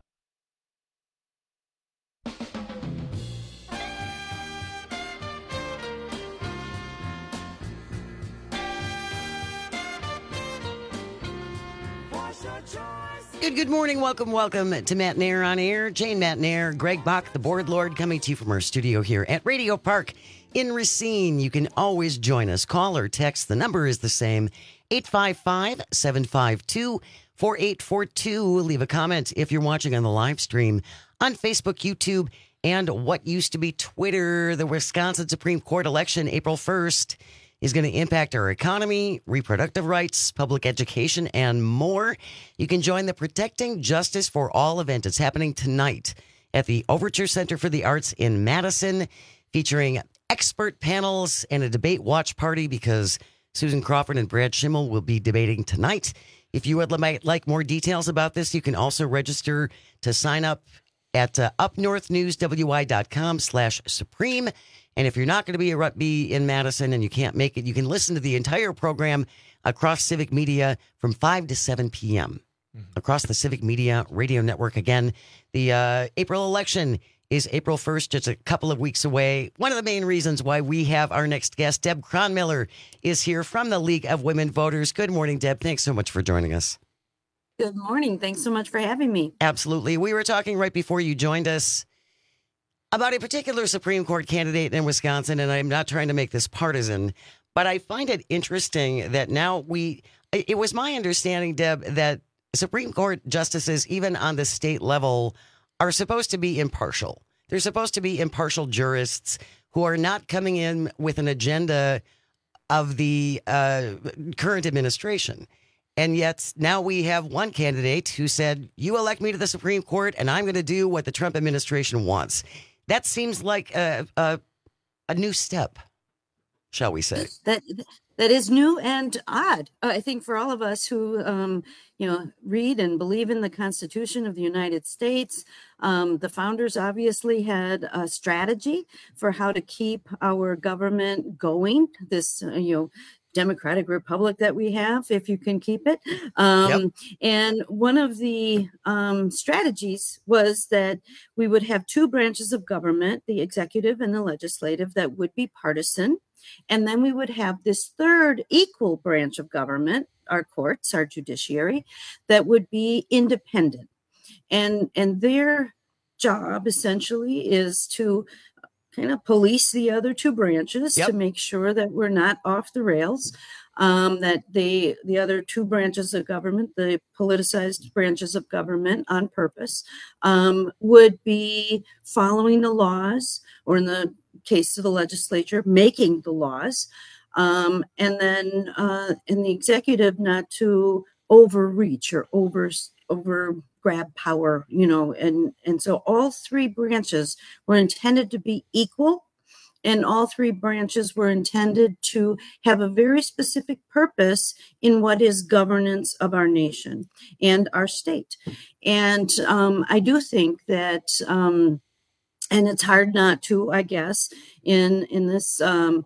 Good, good morning. Welcome, welcome to Matt Nair on Air. Jane Matt Nair, Greg Bach, the board lord, coming to you from our studio here at Radio Park in Racine. You can always join us. Call or text. The number is the same, eight five five, seven five two, four eight four two. Leave a comment if you're watching on the live stream on Facebook, YouTube, and what used to be Twitter. The Wisconsin Supreme Court election, April first, is going to impact our economy, reproductive rights, public education, and more. You can join the Protecting Justice for All event. It's happening tonight at the Overture Center for the Arts in Madison, featuring expert panels and a debate watch party because Susan Crawford and Brad Schimmel will be debating tonight. If you would like more details about this, you can also register to sign up at uh, upnorthnewswi.com slash supreme. And if you're not going to be, be in Madison and you can't make it, you can listen to the entire program across Civic Media from five to seven p.m. Mm-hmm. Across the Civic Media Radio Network. Again, the uh, April election is April first, just a couple of weeks away. One of the main reasons why we have our next guest, Deb Cronmiller, is here from the League of Women Voters. Good morning, Deb. Thanks so much for joining us. Good morning. Thanks so much for having me. Absolutely. We were talking right before you joined us about a particular Supreme Court candidate in Wisconsin, and I'm not trying to make this partisan, but I find it interesting that now we, it was my understanding, Deb, that Supreme Court justices, even on the state level, are supposed to be impartial. They're supposed to be impartial jurists who are not coming in with an agenda of the uh, current administration. And yet now we have one candidate who said, you elect me to the Supreme Court and I'm going to do what the Trump administration wants. That seems like a, a a new step, shall we say? That that is new and odd. I think for all of us who, um, you know, read and believe in the Constitution of the United States, um, the founders obviously had a strategy for how to keep our government going. This, uh, you know. Democratic Republic that we have, if you can keep it. Um, yep. And one of the um, strategies was that we would have two branches of government, the executive and the legislative, that would be partisan. And then we would have this third equal branch of government, our courts, our judiciary, that would be independent. And, and their job essentially is to kind of police the other two branches yep. to make sure that we're not off the rails, um, that they, the other two branches of government, the politicized branches of government on purpose, um, would be following the laws, or in the case of the legislature, making the laws, um, and then uh, in the executive not to overreach or over over grab power, you know, and, and so all three branches were intended to be equal, and all three branches were intended to have a very specific purpose in what is governance of our nation and our state. And um, I do think that, um, and it's hard not to, I guess, in, in this um,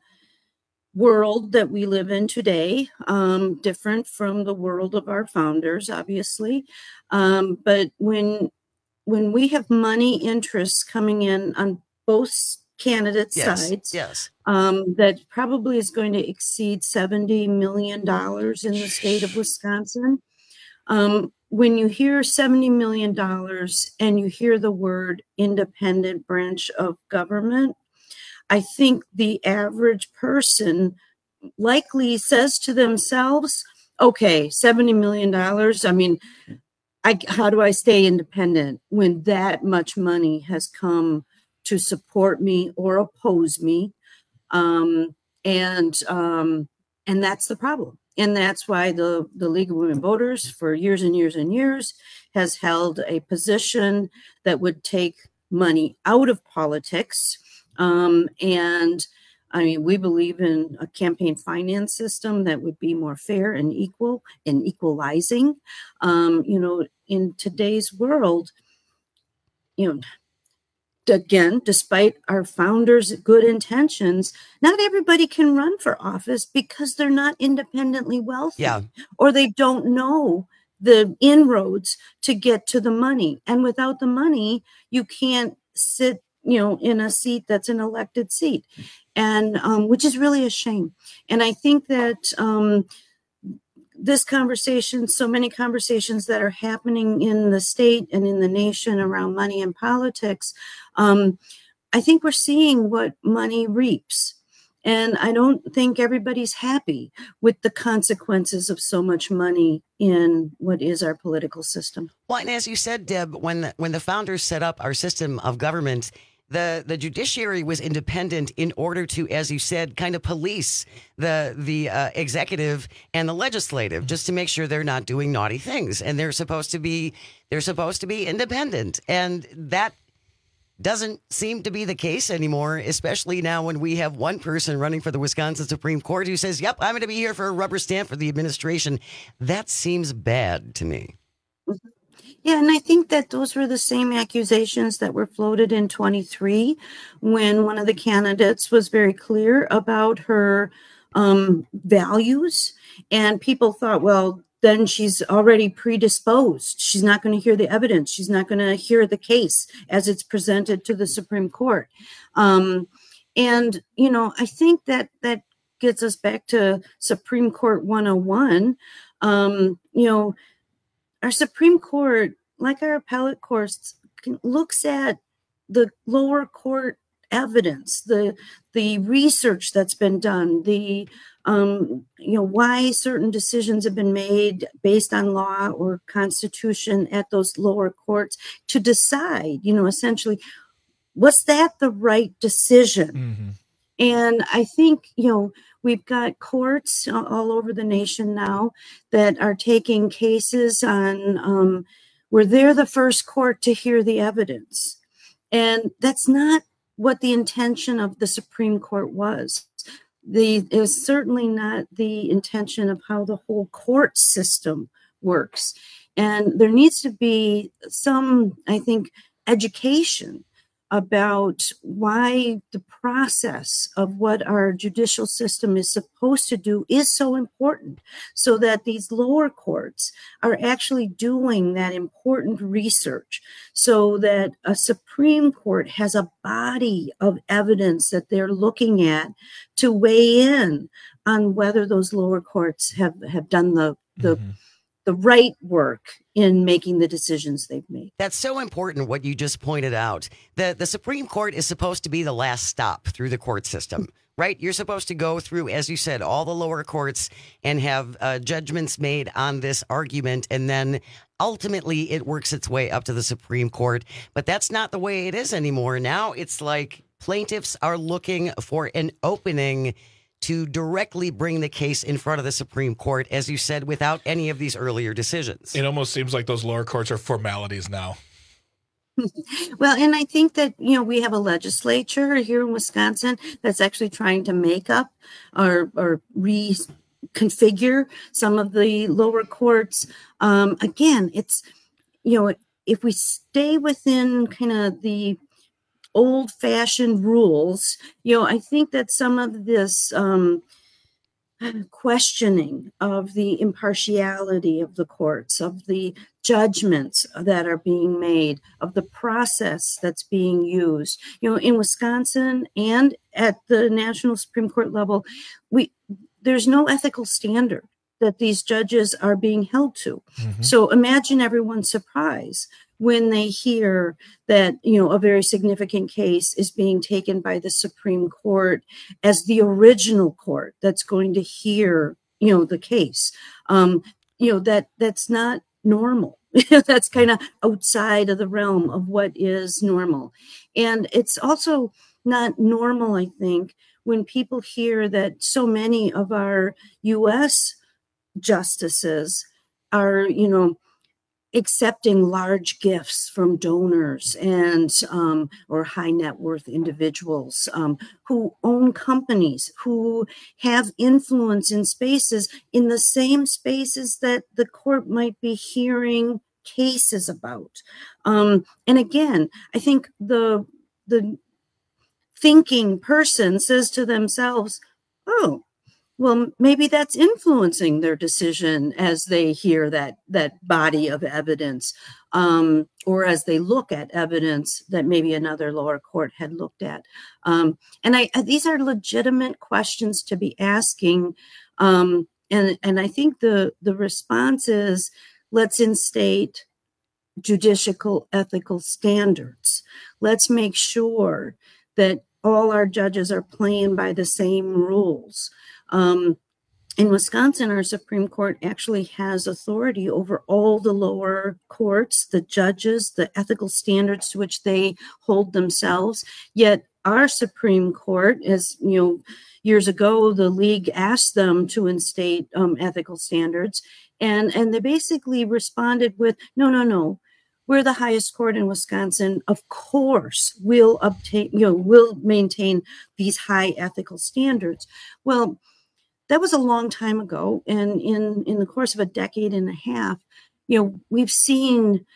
world that we live in today, um, different from the world of our founders, obviously. Um, but when when we have money interests coming in on both candidates' yes, sides, yes. Um, that probably is going to exceed seventy million dollars in the state of Wisconsin. Um, when you hear seventy million dollars and you hear the word independent branch of government, I think the average person likely says to themselves, okay, seventy million dollars. I mean, I, how do I stay independent when that much money has come to support me or oppose me? Um, and um, and that's the problem. And that's why the, the League of Women Voters for years and years and years has held a position that would take money out of politics. Um, and I mean, we believe in a campaign finance system that would be more fair and equal and equalizing. Um, you know, in today's world, you know, again, despite our founders' good intentions, not everybody can run for office because they're not independently wealthy, yeah. or they don't know the inroads to get to the money. And without the money, you can't sit, you know, in a seat that's an elected seat, and um, which is really a shame. And I think that um, this conversation, so many conversations that are happening in the state and in the nation around money and politics, um, I think we're seeing what money reaps. And I don't think everybody's happy with the consequences of so much money in what is our political system. Well, and as you said, Deb, when the, when the founders set up our system of government, the, the judiciary was independent in order to, as you said, kind of police the the uh, executive and the legislative, just to make sure they're not doing naughty things. And they're supposed to be they're supposed to be independent, and that doesn't seem to be the case anymore, especially now when we have one person running for the Wisconsin Supreme Court who says, yep, I'm going to be here for a rubber stamp for the administration. That seems bad to me. Yeah, and I think that those were the same accusations that were floated in twenty-three when one of the candidates was very clear about her um, values. And people thought, well, then she's already predisposed. She's not going to hear the evidence. She's not going to hear the case as it's presented to the Supreme Court. Um, and, you know, I think that that gets us back to Supreme Court one oh one. Um, you know, our Supreme Court, like our appellate courts, looks at the lower court evidence, the the research that's been done, the um, you know, why certain decisions have been made based on law or constitution at those lower courts to decide, you know, essentially, was that the right decision? Mm-hmm. And I think, you know, we've got courts all over the nation now that are taking cases on um, where they're the first court to hear the evidence. And that's not what the intention of the Supreme Court was. The, it was certainly not the intention of how the whole court system works. And there needs to be some, I think, education about why the process of what our judicial system is supposed to do is so important, so that these lower courts are actually doing that important research, so that a Supreme Court has a body of evidence that they're looking at to weigh in on whether those lower courts have, have done the, the mm-hmm. the right work in making the decisions they've made. That's so important, what you just pointed out. The, the Supreme Court is supposed to be the last stop through the court system, right? You're supposed to go through, as you said, all the lower courts and have uh, judgments made on this argument, and then ultimately it works its way up to the Supreme Court. But that's not the way it is anymore. Now it's like plaintiffs are looking for an opening to directly bring the case in front of the Supreme Court, as you said, without any of these earlier decisions. It almost seems like those lower courts are formalities now. Well, and I think that, you know, we have a legislature here in Wisconsin that's actually trying to make up or, or reconfigure some of the lower courts. Um, again, it's, you know, if we stay within kind of the old-fashioned rules, you know, I think that some of this um, questioning of the impartiality of the courts, of the judgments that are being made, of the process that's being used, you know, in Wisconsin and at the national Supreme Court level, we there's no ethical standard that these judges are being held to. Mm-hmm. So imagine everyone's surprise when they hear that, you know, a very significant case is being taken by the Supreme Court as the original court that's going to hear, you know, the case. Um, you know, that that's not normal. That's kind of outside of the realm of what is normal. And it's also not normal, I think, when people hear that so many of our U S justices are, you know, accepting large gifts from donors and um, or high net worth individuals um, who own companies, who have influence in spaces, in the same spaces that the court might be hearing cases about. Um, and again, I think the the thinking person says to themselves, oh, well, maybe that's influencing their decision as they hear that that body of evidence, um, or as they look at evidence that maybe another lower court had looked at. Um, and I, these are legitimate questions to be asking um, and and I think the the response is, let's instate judicial ethical standards. Let's make sure that all our judges are playing by the same rules. Um, in Wisconsin, our Supreme Court actually has authority over all the lower courts, the judges, the ethical standards to which they hold themselves. Yet our Supreme Court, as you know, years ago, the league asked them to instate um, ethical standards, and, and they basically responded with, no, no, no. We're the highest court in Wisconsin. Of course, we'll obtain, you know, we'll maintain these high ethical standards. Well, that was a long time ago, and in in the course of a decade and a half, you know, we've seen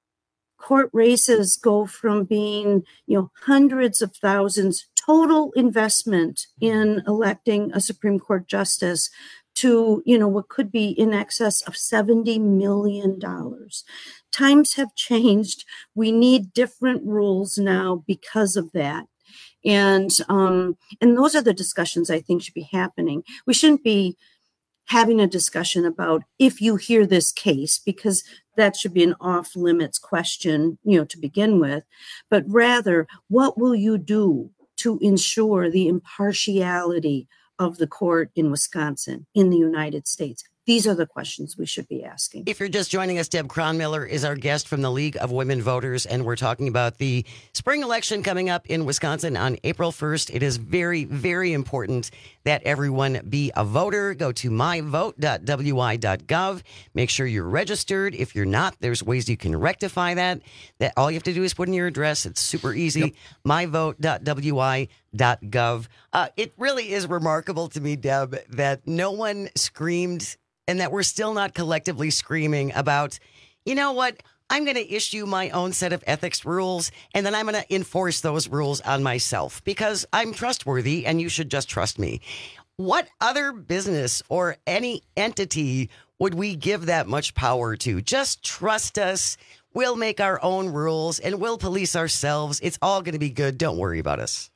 court races go from being, you know, hundreds of thousands total investment in electing a Supreme Court justice to, you know, what could be in excess of seventy million dollars. Times have changed. We need different rules now because of that. And um, and those are the discussions I think should be happening. We shouldn't be having a discussion about if you hear this case, because that should be an off limits question, you know, to begin with, but rather, what will you do to ensure the impartiality of the court in Wisconsin, in the United States? These are the questions we should be asking. If you're just joining us, Deb Cronmiller is our guest from the League of Women Voters, and we're talking about the spring election coming up in Wisconsin on April first. It is very, very important that everyone be a voter. Go to my vote dot w i dot gov. Make sure you're registered. If you're not, there's ways you can rectify that. That all you have to do is put in your address. It's super easy. Yep. my vote dot w i dot gov. Uh, it really is remarkable to me, Deb, that no one screamed, and that we're still not collectively screaming about, you know what, I'm going to issue my own set of ethics rules, and then I'm going to enforce those rules on myself because I'm trustworthy and you should just trust me. What other business or any entity would we give that much power to? Just trust us. We'll make our own rules and we'll police ourselves. It's all going to be good. Don't worry about us.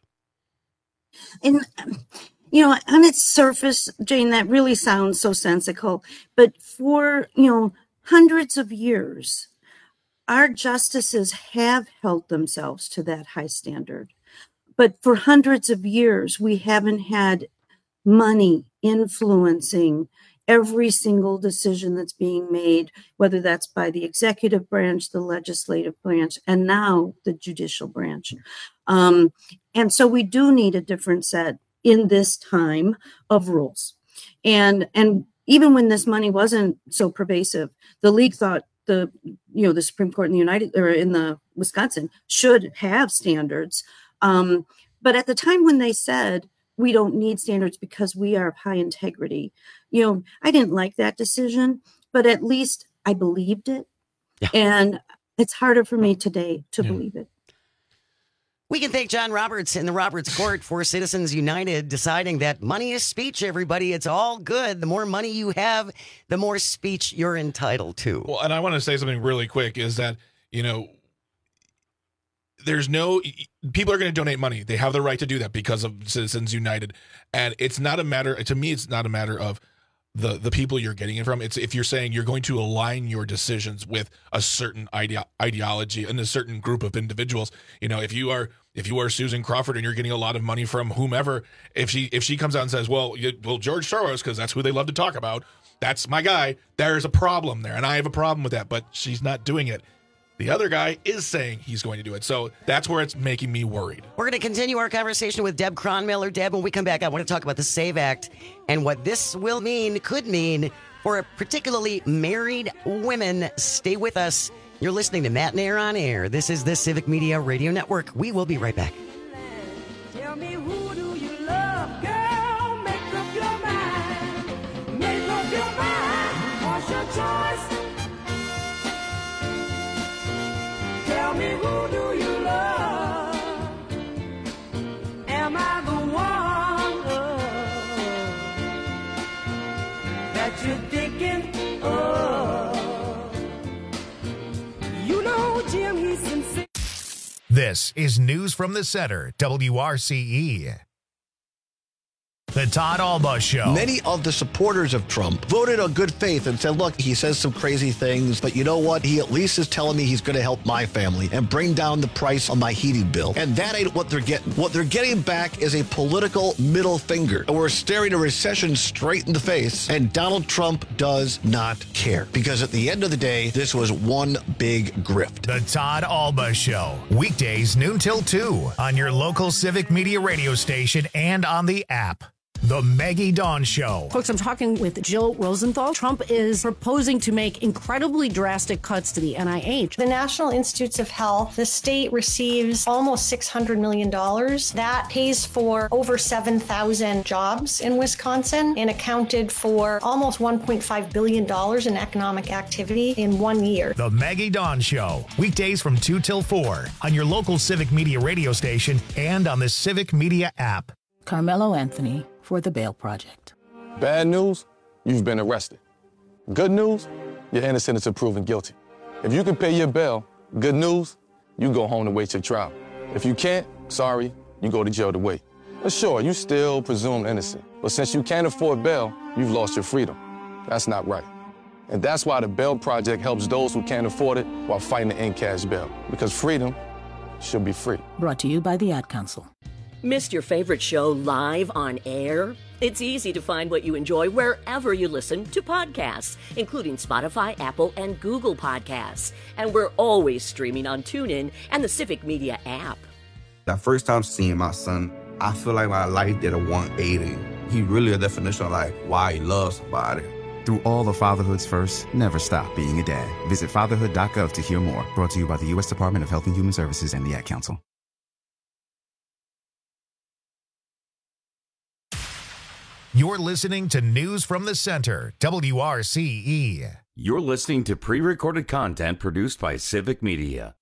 And you know, on its surface, Jane, that really sounds so sensical. But for, you know, hundreds of years, our justices have held themselves to that high standard. But for hundreds of years, we haven't had money influencing every single decision that's being made, whether that's by the executive branch, the legislative branch, and now the judicial branch. Um, and so we do need a different set in this time of rules. And and even when this money wasn't so pervasive, the league thought the you know the Supreme Court in the United or in the Wisconsin should have standards. Um, but at the time when they said we don't need standards because we are of high integrity, you know, I didn't like that decision, but at least I believed it. Yeah. And it's harder for me today to yeah. believe it. We can thank John Roberts in the Roberts Court for Citizens United deciding that money is speech, everybody. It's all good. The more money you have, the more speech you're entitled to. Well, and I want to say something really quick is that, you know, there's no people are going to donate money. They have the right to do that because of Citizens United. And it's not a matter to me. It's not a matter of the the people you're getting it from. It's if you're saying you're going to align your decisions with a certain idea, ideology and a certain group of individuals. You know, if you are if you are Susan Crawford and you're getting a lot of money from whomever, if she if she comes out and says, well, you, well, George Soros, because that's who they love to talk about, that's my guy. There's a problem there, and I have a problem with that. But she's not doing it. The other guy is saying he's going to do it. So that's where it's making me worried. We're going to continue our conversation with Deb Cronmiller. Deb, when we come back, I want to talk about the SAVE Act and what this will mean, could mean for particularly married women. Stay with us. You're listening to Matt and Air on Air. This is the Civic Media Radio Network. We will be right back. Tell me, who do you love, girl? Make up your mind. Make up your mind. What's your choice? Tell me, who do you love? Am I the one uh, that you're thinking of? You know, Jim, he's sincere. This is News from the Center, W R C E. The Todd Alba Show. Many of the supporters of Trump voted on good faith and said, look, he says some crazy things, but you know what? He at least is telling me he's going to help my family and bring down the price on my heating bill. And that ain't what they're getting. What they're getting back is a political middle finger. And we're staring a recession straight in the face. And Donald Trump does not care. Because at the end of the day, this was one big grift. The Todd Alba Show. Weekdays noon till two on your local Civic Media radio station and on the app. The Maggie Dawn Show. Folks, I'm talking with Jill Rosenthal. Trump is proposing to make incredibly drastic cuts to the N I H. The National Institutes of Health, the state receives almost six hundred million dollars. That pays for over seven thousand jobs in Wisconsin and accounted for almost one point five billion dollars in economic activity in one year. The Maggie Dawn Show. Weekdays from two till four on your local Civic Media radio station and on the Civic Media app. Carmelo Anthony for the Bail Project. Bad news, you've been arrested. Good news, you're innocent until proven guilty. If you can pay your bail, good news, you go home to wait your trial. If you can't, sorry, you go to jail to wait. But sure, you still presumed innocent. But since you can't afford bail, you've lost your freedom. That's not right. And that's why the Bail Project helps those who can't afford it while fighting to end cash bail. Because freedom should be free. Brought to you by the Ad Council. Missed your favorite show live on air? It's easy to find what you enjoy wherever you listen to podcasts, including Spotify, Apple, and Google Podcasts. And we're always streaming on TuneIn and the Civic Media app. That first time seeing my son, I feel like my life did a one eighty. He really a definition of like why he loves somebody. Through all of fatherhood's first, never stop being a dad. Visit fatherhood dot gov to hear more. Brought to you by the U S Department of Health and Human Services and the Ad Council. You're listening to News from the Center, W R C E. You're listening to pre-recorded content produced by Civic Media.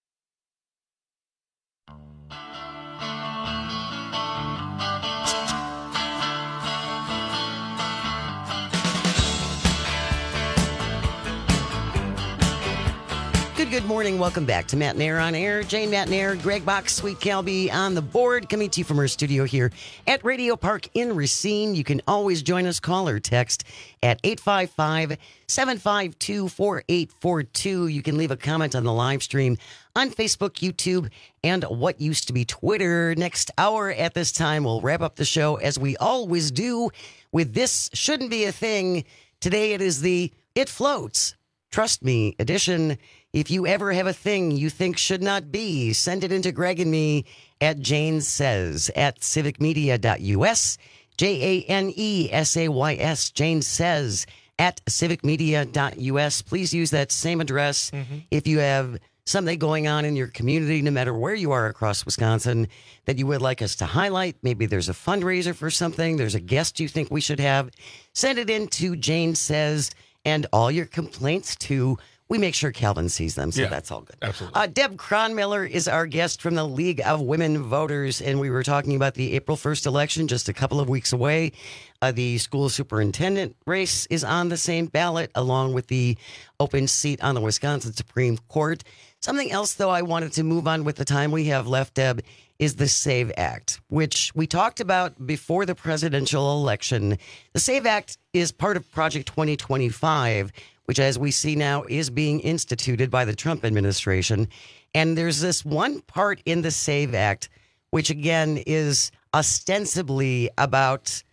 Good, good morning. Welcome back to Matt Nair on Air. Jane Matt Nair, Greg Box, Sweet Calby on the board, coming to you from our studio here at Radio Park in Racine. You can always join us, call or text at eight five five, seven five two, four eight four two. You can leave a comment on the live stream on Facebook, YouTube, and what used to be Twitter. Next hour at this time, we'll wrap up the show as we always do with This Shouldn't Be a Thing. Today it is the It Floats, Trust Me edition. If you ever have a thing you think should not be, send it into Greg and me at Jane Says at civic media dot U S, J A N E S A Y S, Jane Says at civic media dot U S. Please use that same address mm-hmm. if you have something going on in your community, no matter where you are across Wisconsin, that you would like us to highlight. Maybe there's a fundraiser for something. There's a guest you think we should have. Send it in to Jane Says, and all your complaints to we make sure Calvin sees them, so yeah, that's all good. Absolutely. Uh, Deb Cronmiller is our guest from the League of Women Voters, and we were talking about the April first election just a couple of weeks away. Uh, the school superintendent race is on the same ballot, along with the open seat on the Wisconsin Supreme Court. Something else, though, I wanted to move on with the time we have left, Deb, is the SAVE Act, which we talked about before the presidential election. The SAVE Act is part of Project twenty twenty-five, which, as we see now, is being instituted by the Trump administration. And there's this one part in the SAVE Act, which, again, is ostensibly about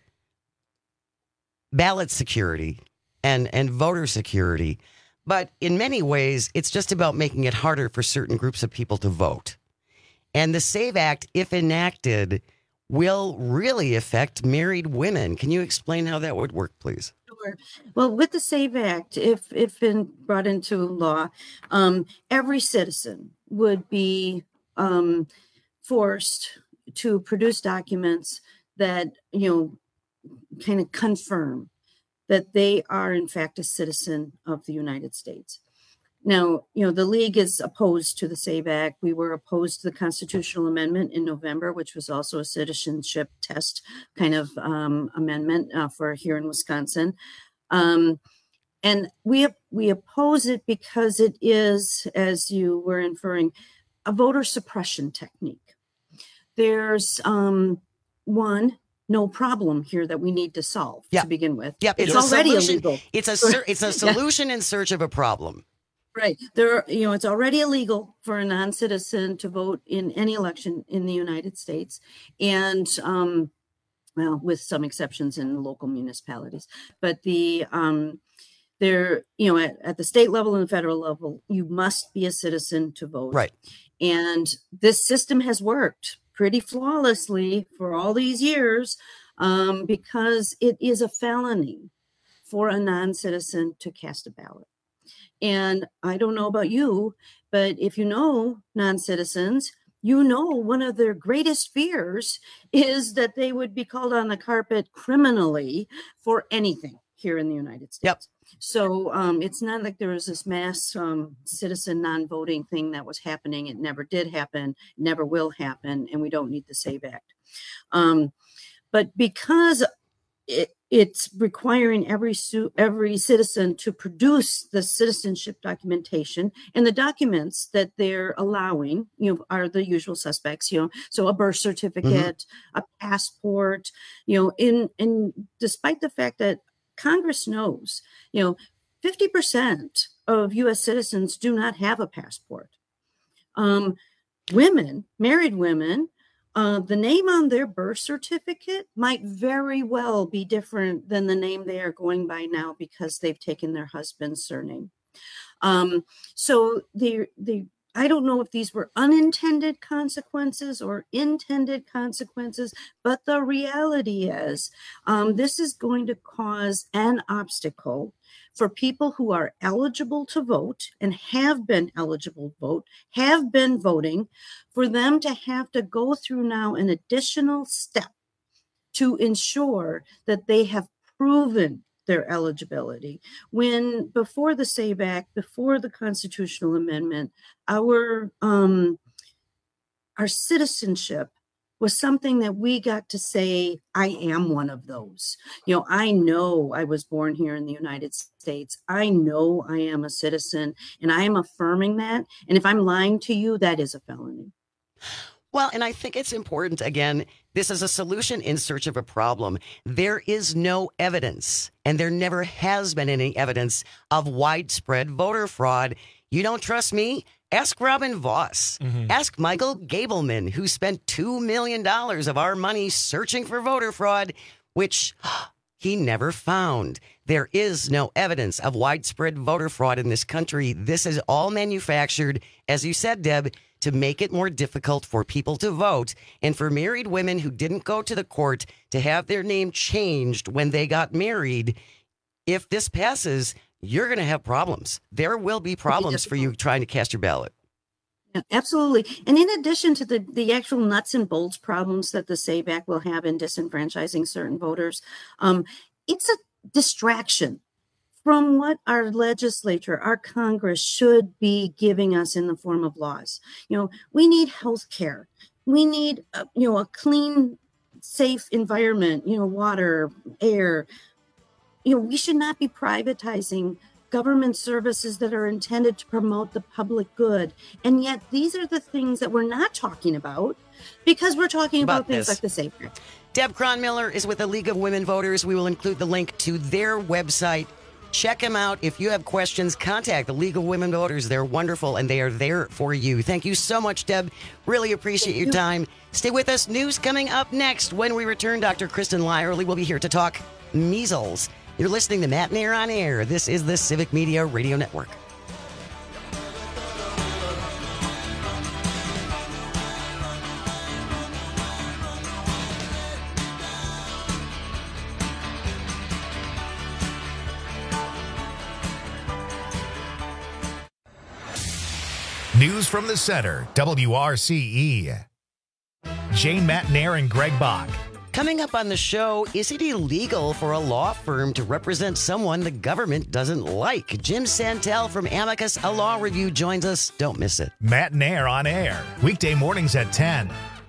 ballot security and, and voter security. But in many ways, it's just about making it harder for certain groups of people to vote. And the SAVE Act, if enacted, will really affect married women. Can you explain how that would work, please? Sure. Well, with the SAVE Act, if if been brought into law, um, every citizen would be um, forced to produce documents that, you know, kind of confirm that they are, in fact, a citizen of the United States. Now, you know, the League is opposed to the SAVE Act. We were opposed to the constitutional amendment in November, which was also a citizenship test kind of um, amendment uh, for here in Wisconsin. Um, and we we oppose it because it is, as you were inferring, a voter suppression technique. There's um, one, no problem here that we need to solve Yep. to begin with. Yep, It's, it's, a already solution. illegal. It's a ser- it's a solution in search of a problem. Right. There, you know, it's already illegal for a non-citizen to vote in any election in the United States. And, um, well, with some exceptions in local municipalities, but the, um, there, you know, at, at the state level and the federal level, you must be a citizen to vote. Right. And this system has worked pretty flawlessly for all these years, um, because it is a felony for a non-citizen to cast a ballot. And I don't know about you, but if you know non-citizens, you know one of their greatest fears is that they would be called on the carpet criminally for anything here in the United States. Yep. So um, it's not like there was this mass um, citizen non-voting thing that was happening. It never did happen, never will happen, and we don't need the SAVE Act. Um, but because it, it's requiring every su- every citizen to produce the citizenship documentation, and the documents that they're allowing, you know, are the usual suspects, you know, so a birth certificate, mm-hmm. a passport, you know, in, in despite the fact that Congress knows, you know, fifty percent of U S citizens do not have a passport. Um, women, married women, uh, the name on their birth certificate might very well be different than the name they are going by now because they've taken their husband's surname. Um, so the the I don't know if these were unintended consequences or intended consequences, but the reality is um, this is going to cause an obstacle for people who are eligible to vote and have been eligible to vote, have been voting, for them to have to go through now an additional step to ensure that they have proven their eligibility. When before the SAVE Act, before the constitutional amendment, our um, our citizenship was something that we got to say, I am one of those. You know, I know I was born here in the United States. I know I am a citizen, and I am affirming that. And if I'm lying to you, that is a felony. Well, and I think it's important, again, this is a solution in search of a problem. There is no evidence, and there never has been any evidence of widespread voter fraud. You don't trust me? Ask Robin Voss. Mm-hmm. Ask Michael Gableman, who spent two million dollars of our money searching for voter fraud, which he never found. There is no evidence of widespread voter fraud in this country. This is all manufactured, as you said, Deb, to make it more difficult for people to vote and for married women who didn't go to the court to have their name changed when they got married. If this passes, you're going to have problems. There will be problems for you trying to cast your ballot. Yeah, absolutely. And in addition to the, the actual nuts and bolts problems that the SAVE Act will have in disenfranchising certain voters, um, it's a distraction from what our legislature, our Congress should be giving us in the form of laws. You know, we need health care. We need, uh, you know, a clean, safe environment, you know, water, air. You know, we should not be privatizing government services that are intended to promote the public good. And yet these are the things that we're not talking about because we're talking about, about things like the SAVE Act. Deb Cronmiller is with the League of Women Voters. We will include the link to their website. Check them out. If you have questions, contact the League of Women Voters. They're wonderful, and they are there for you. Thank you so much, Deb. Really appreciate your time. Stay with us. News coming up next. When we return, Doctor Kristen Lyerly will be here to talk measles. You're listening to Matt Nair on Air. This is the Civic Media Radio Network. News from the Center, W R C E. Jane Matt Nair and Greg Bach. Coming up on the show, is it illegal for a law firm to represent someone the government doesn't like? Jim Santel from Amicus, a law review, joins us. Don't miss it. Matt Nair on Air, weekday mornings at ten.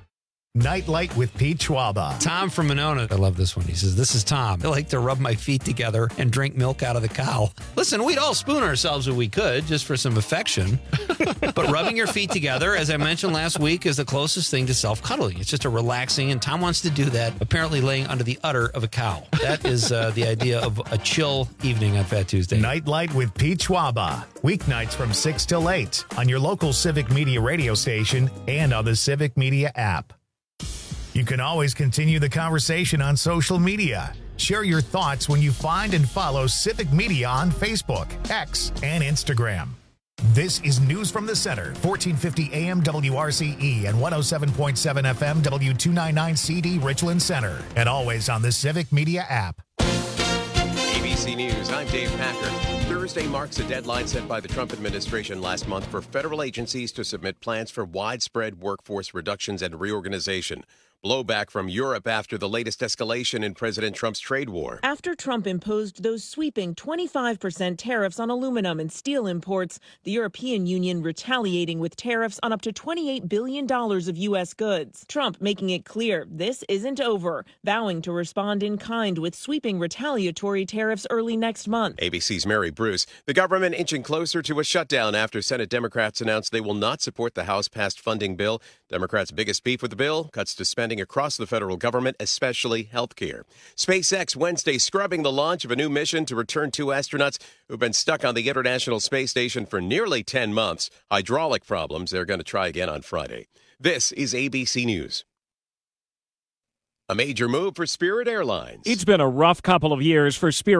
Nightlight with Pete Schwaba. Tom from Monona. I love this one. He says, this is Tom. I like to rub my feet together and drink milk out of the cow. Listen, we'd all spoon ourselves if we could, just for some affection. But rubbing your feet together, as I mentioned last week, is the closest thing to self-cuddling. It's just a relaxing, and Tom wants to do that, apparently laying under the udder of a cow. That is uh, the idea of a chill evening on Fat Tuesday. Nightlight with Pete Schwaba. Weeknights from six till eight on your local Civic Media radio station and on the Civic Media app. You can always continue the conversation on social media. Share your thoughts when you find and follow Civic Media on Facebook, X, and Instagram. This is News from the Center, fourteen fifty A M W R C E and one oh seven point seven F M W two ninety-nine C D Richland Center, and always on the Civic Media app. A B C News, I'm Dave Packer. Thursday marks a deadline set by the Trump administration last month for federal agencies to submit plans for widespread workforce reductions and reorganization. Blowback from Europe after the latest escalation in President Trump's trade war. After Trump imposed those sweeping twenty-five percent tariffs on aluminum and steel imports, the European Union retaliating with tariffs on up to twenty-eight billion dollars of U S goods. Trump making it clear this isn't over, vowing to respond in kind with sweeping retaliatory tariffs early next month. A B C's Mary Bruce. The government inching closer to a shutdown after Senate Democrats announced they will not support the House-passed funding bill. Democrats' biggest beef with the bill, cuts to spending across the federal government, especially health care. SpaceX Wednesday scrubbing the launch of a new mission to return two astronauts who've been stuck on the International Space Station for nearly ten months. Hydraulic problems. They're going to try again on Friday. This is A B C News. A major move for Spirit Airlines. It's been a rough couple of years for Spirit.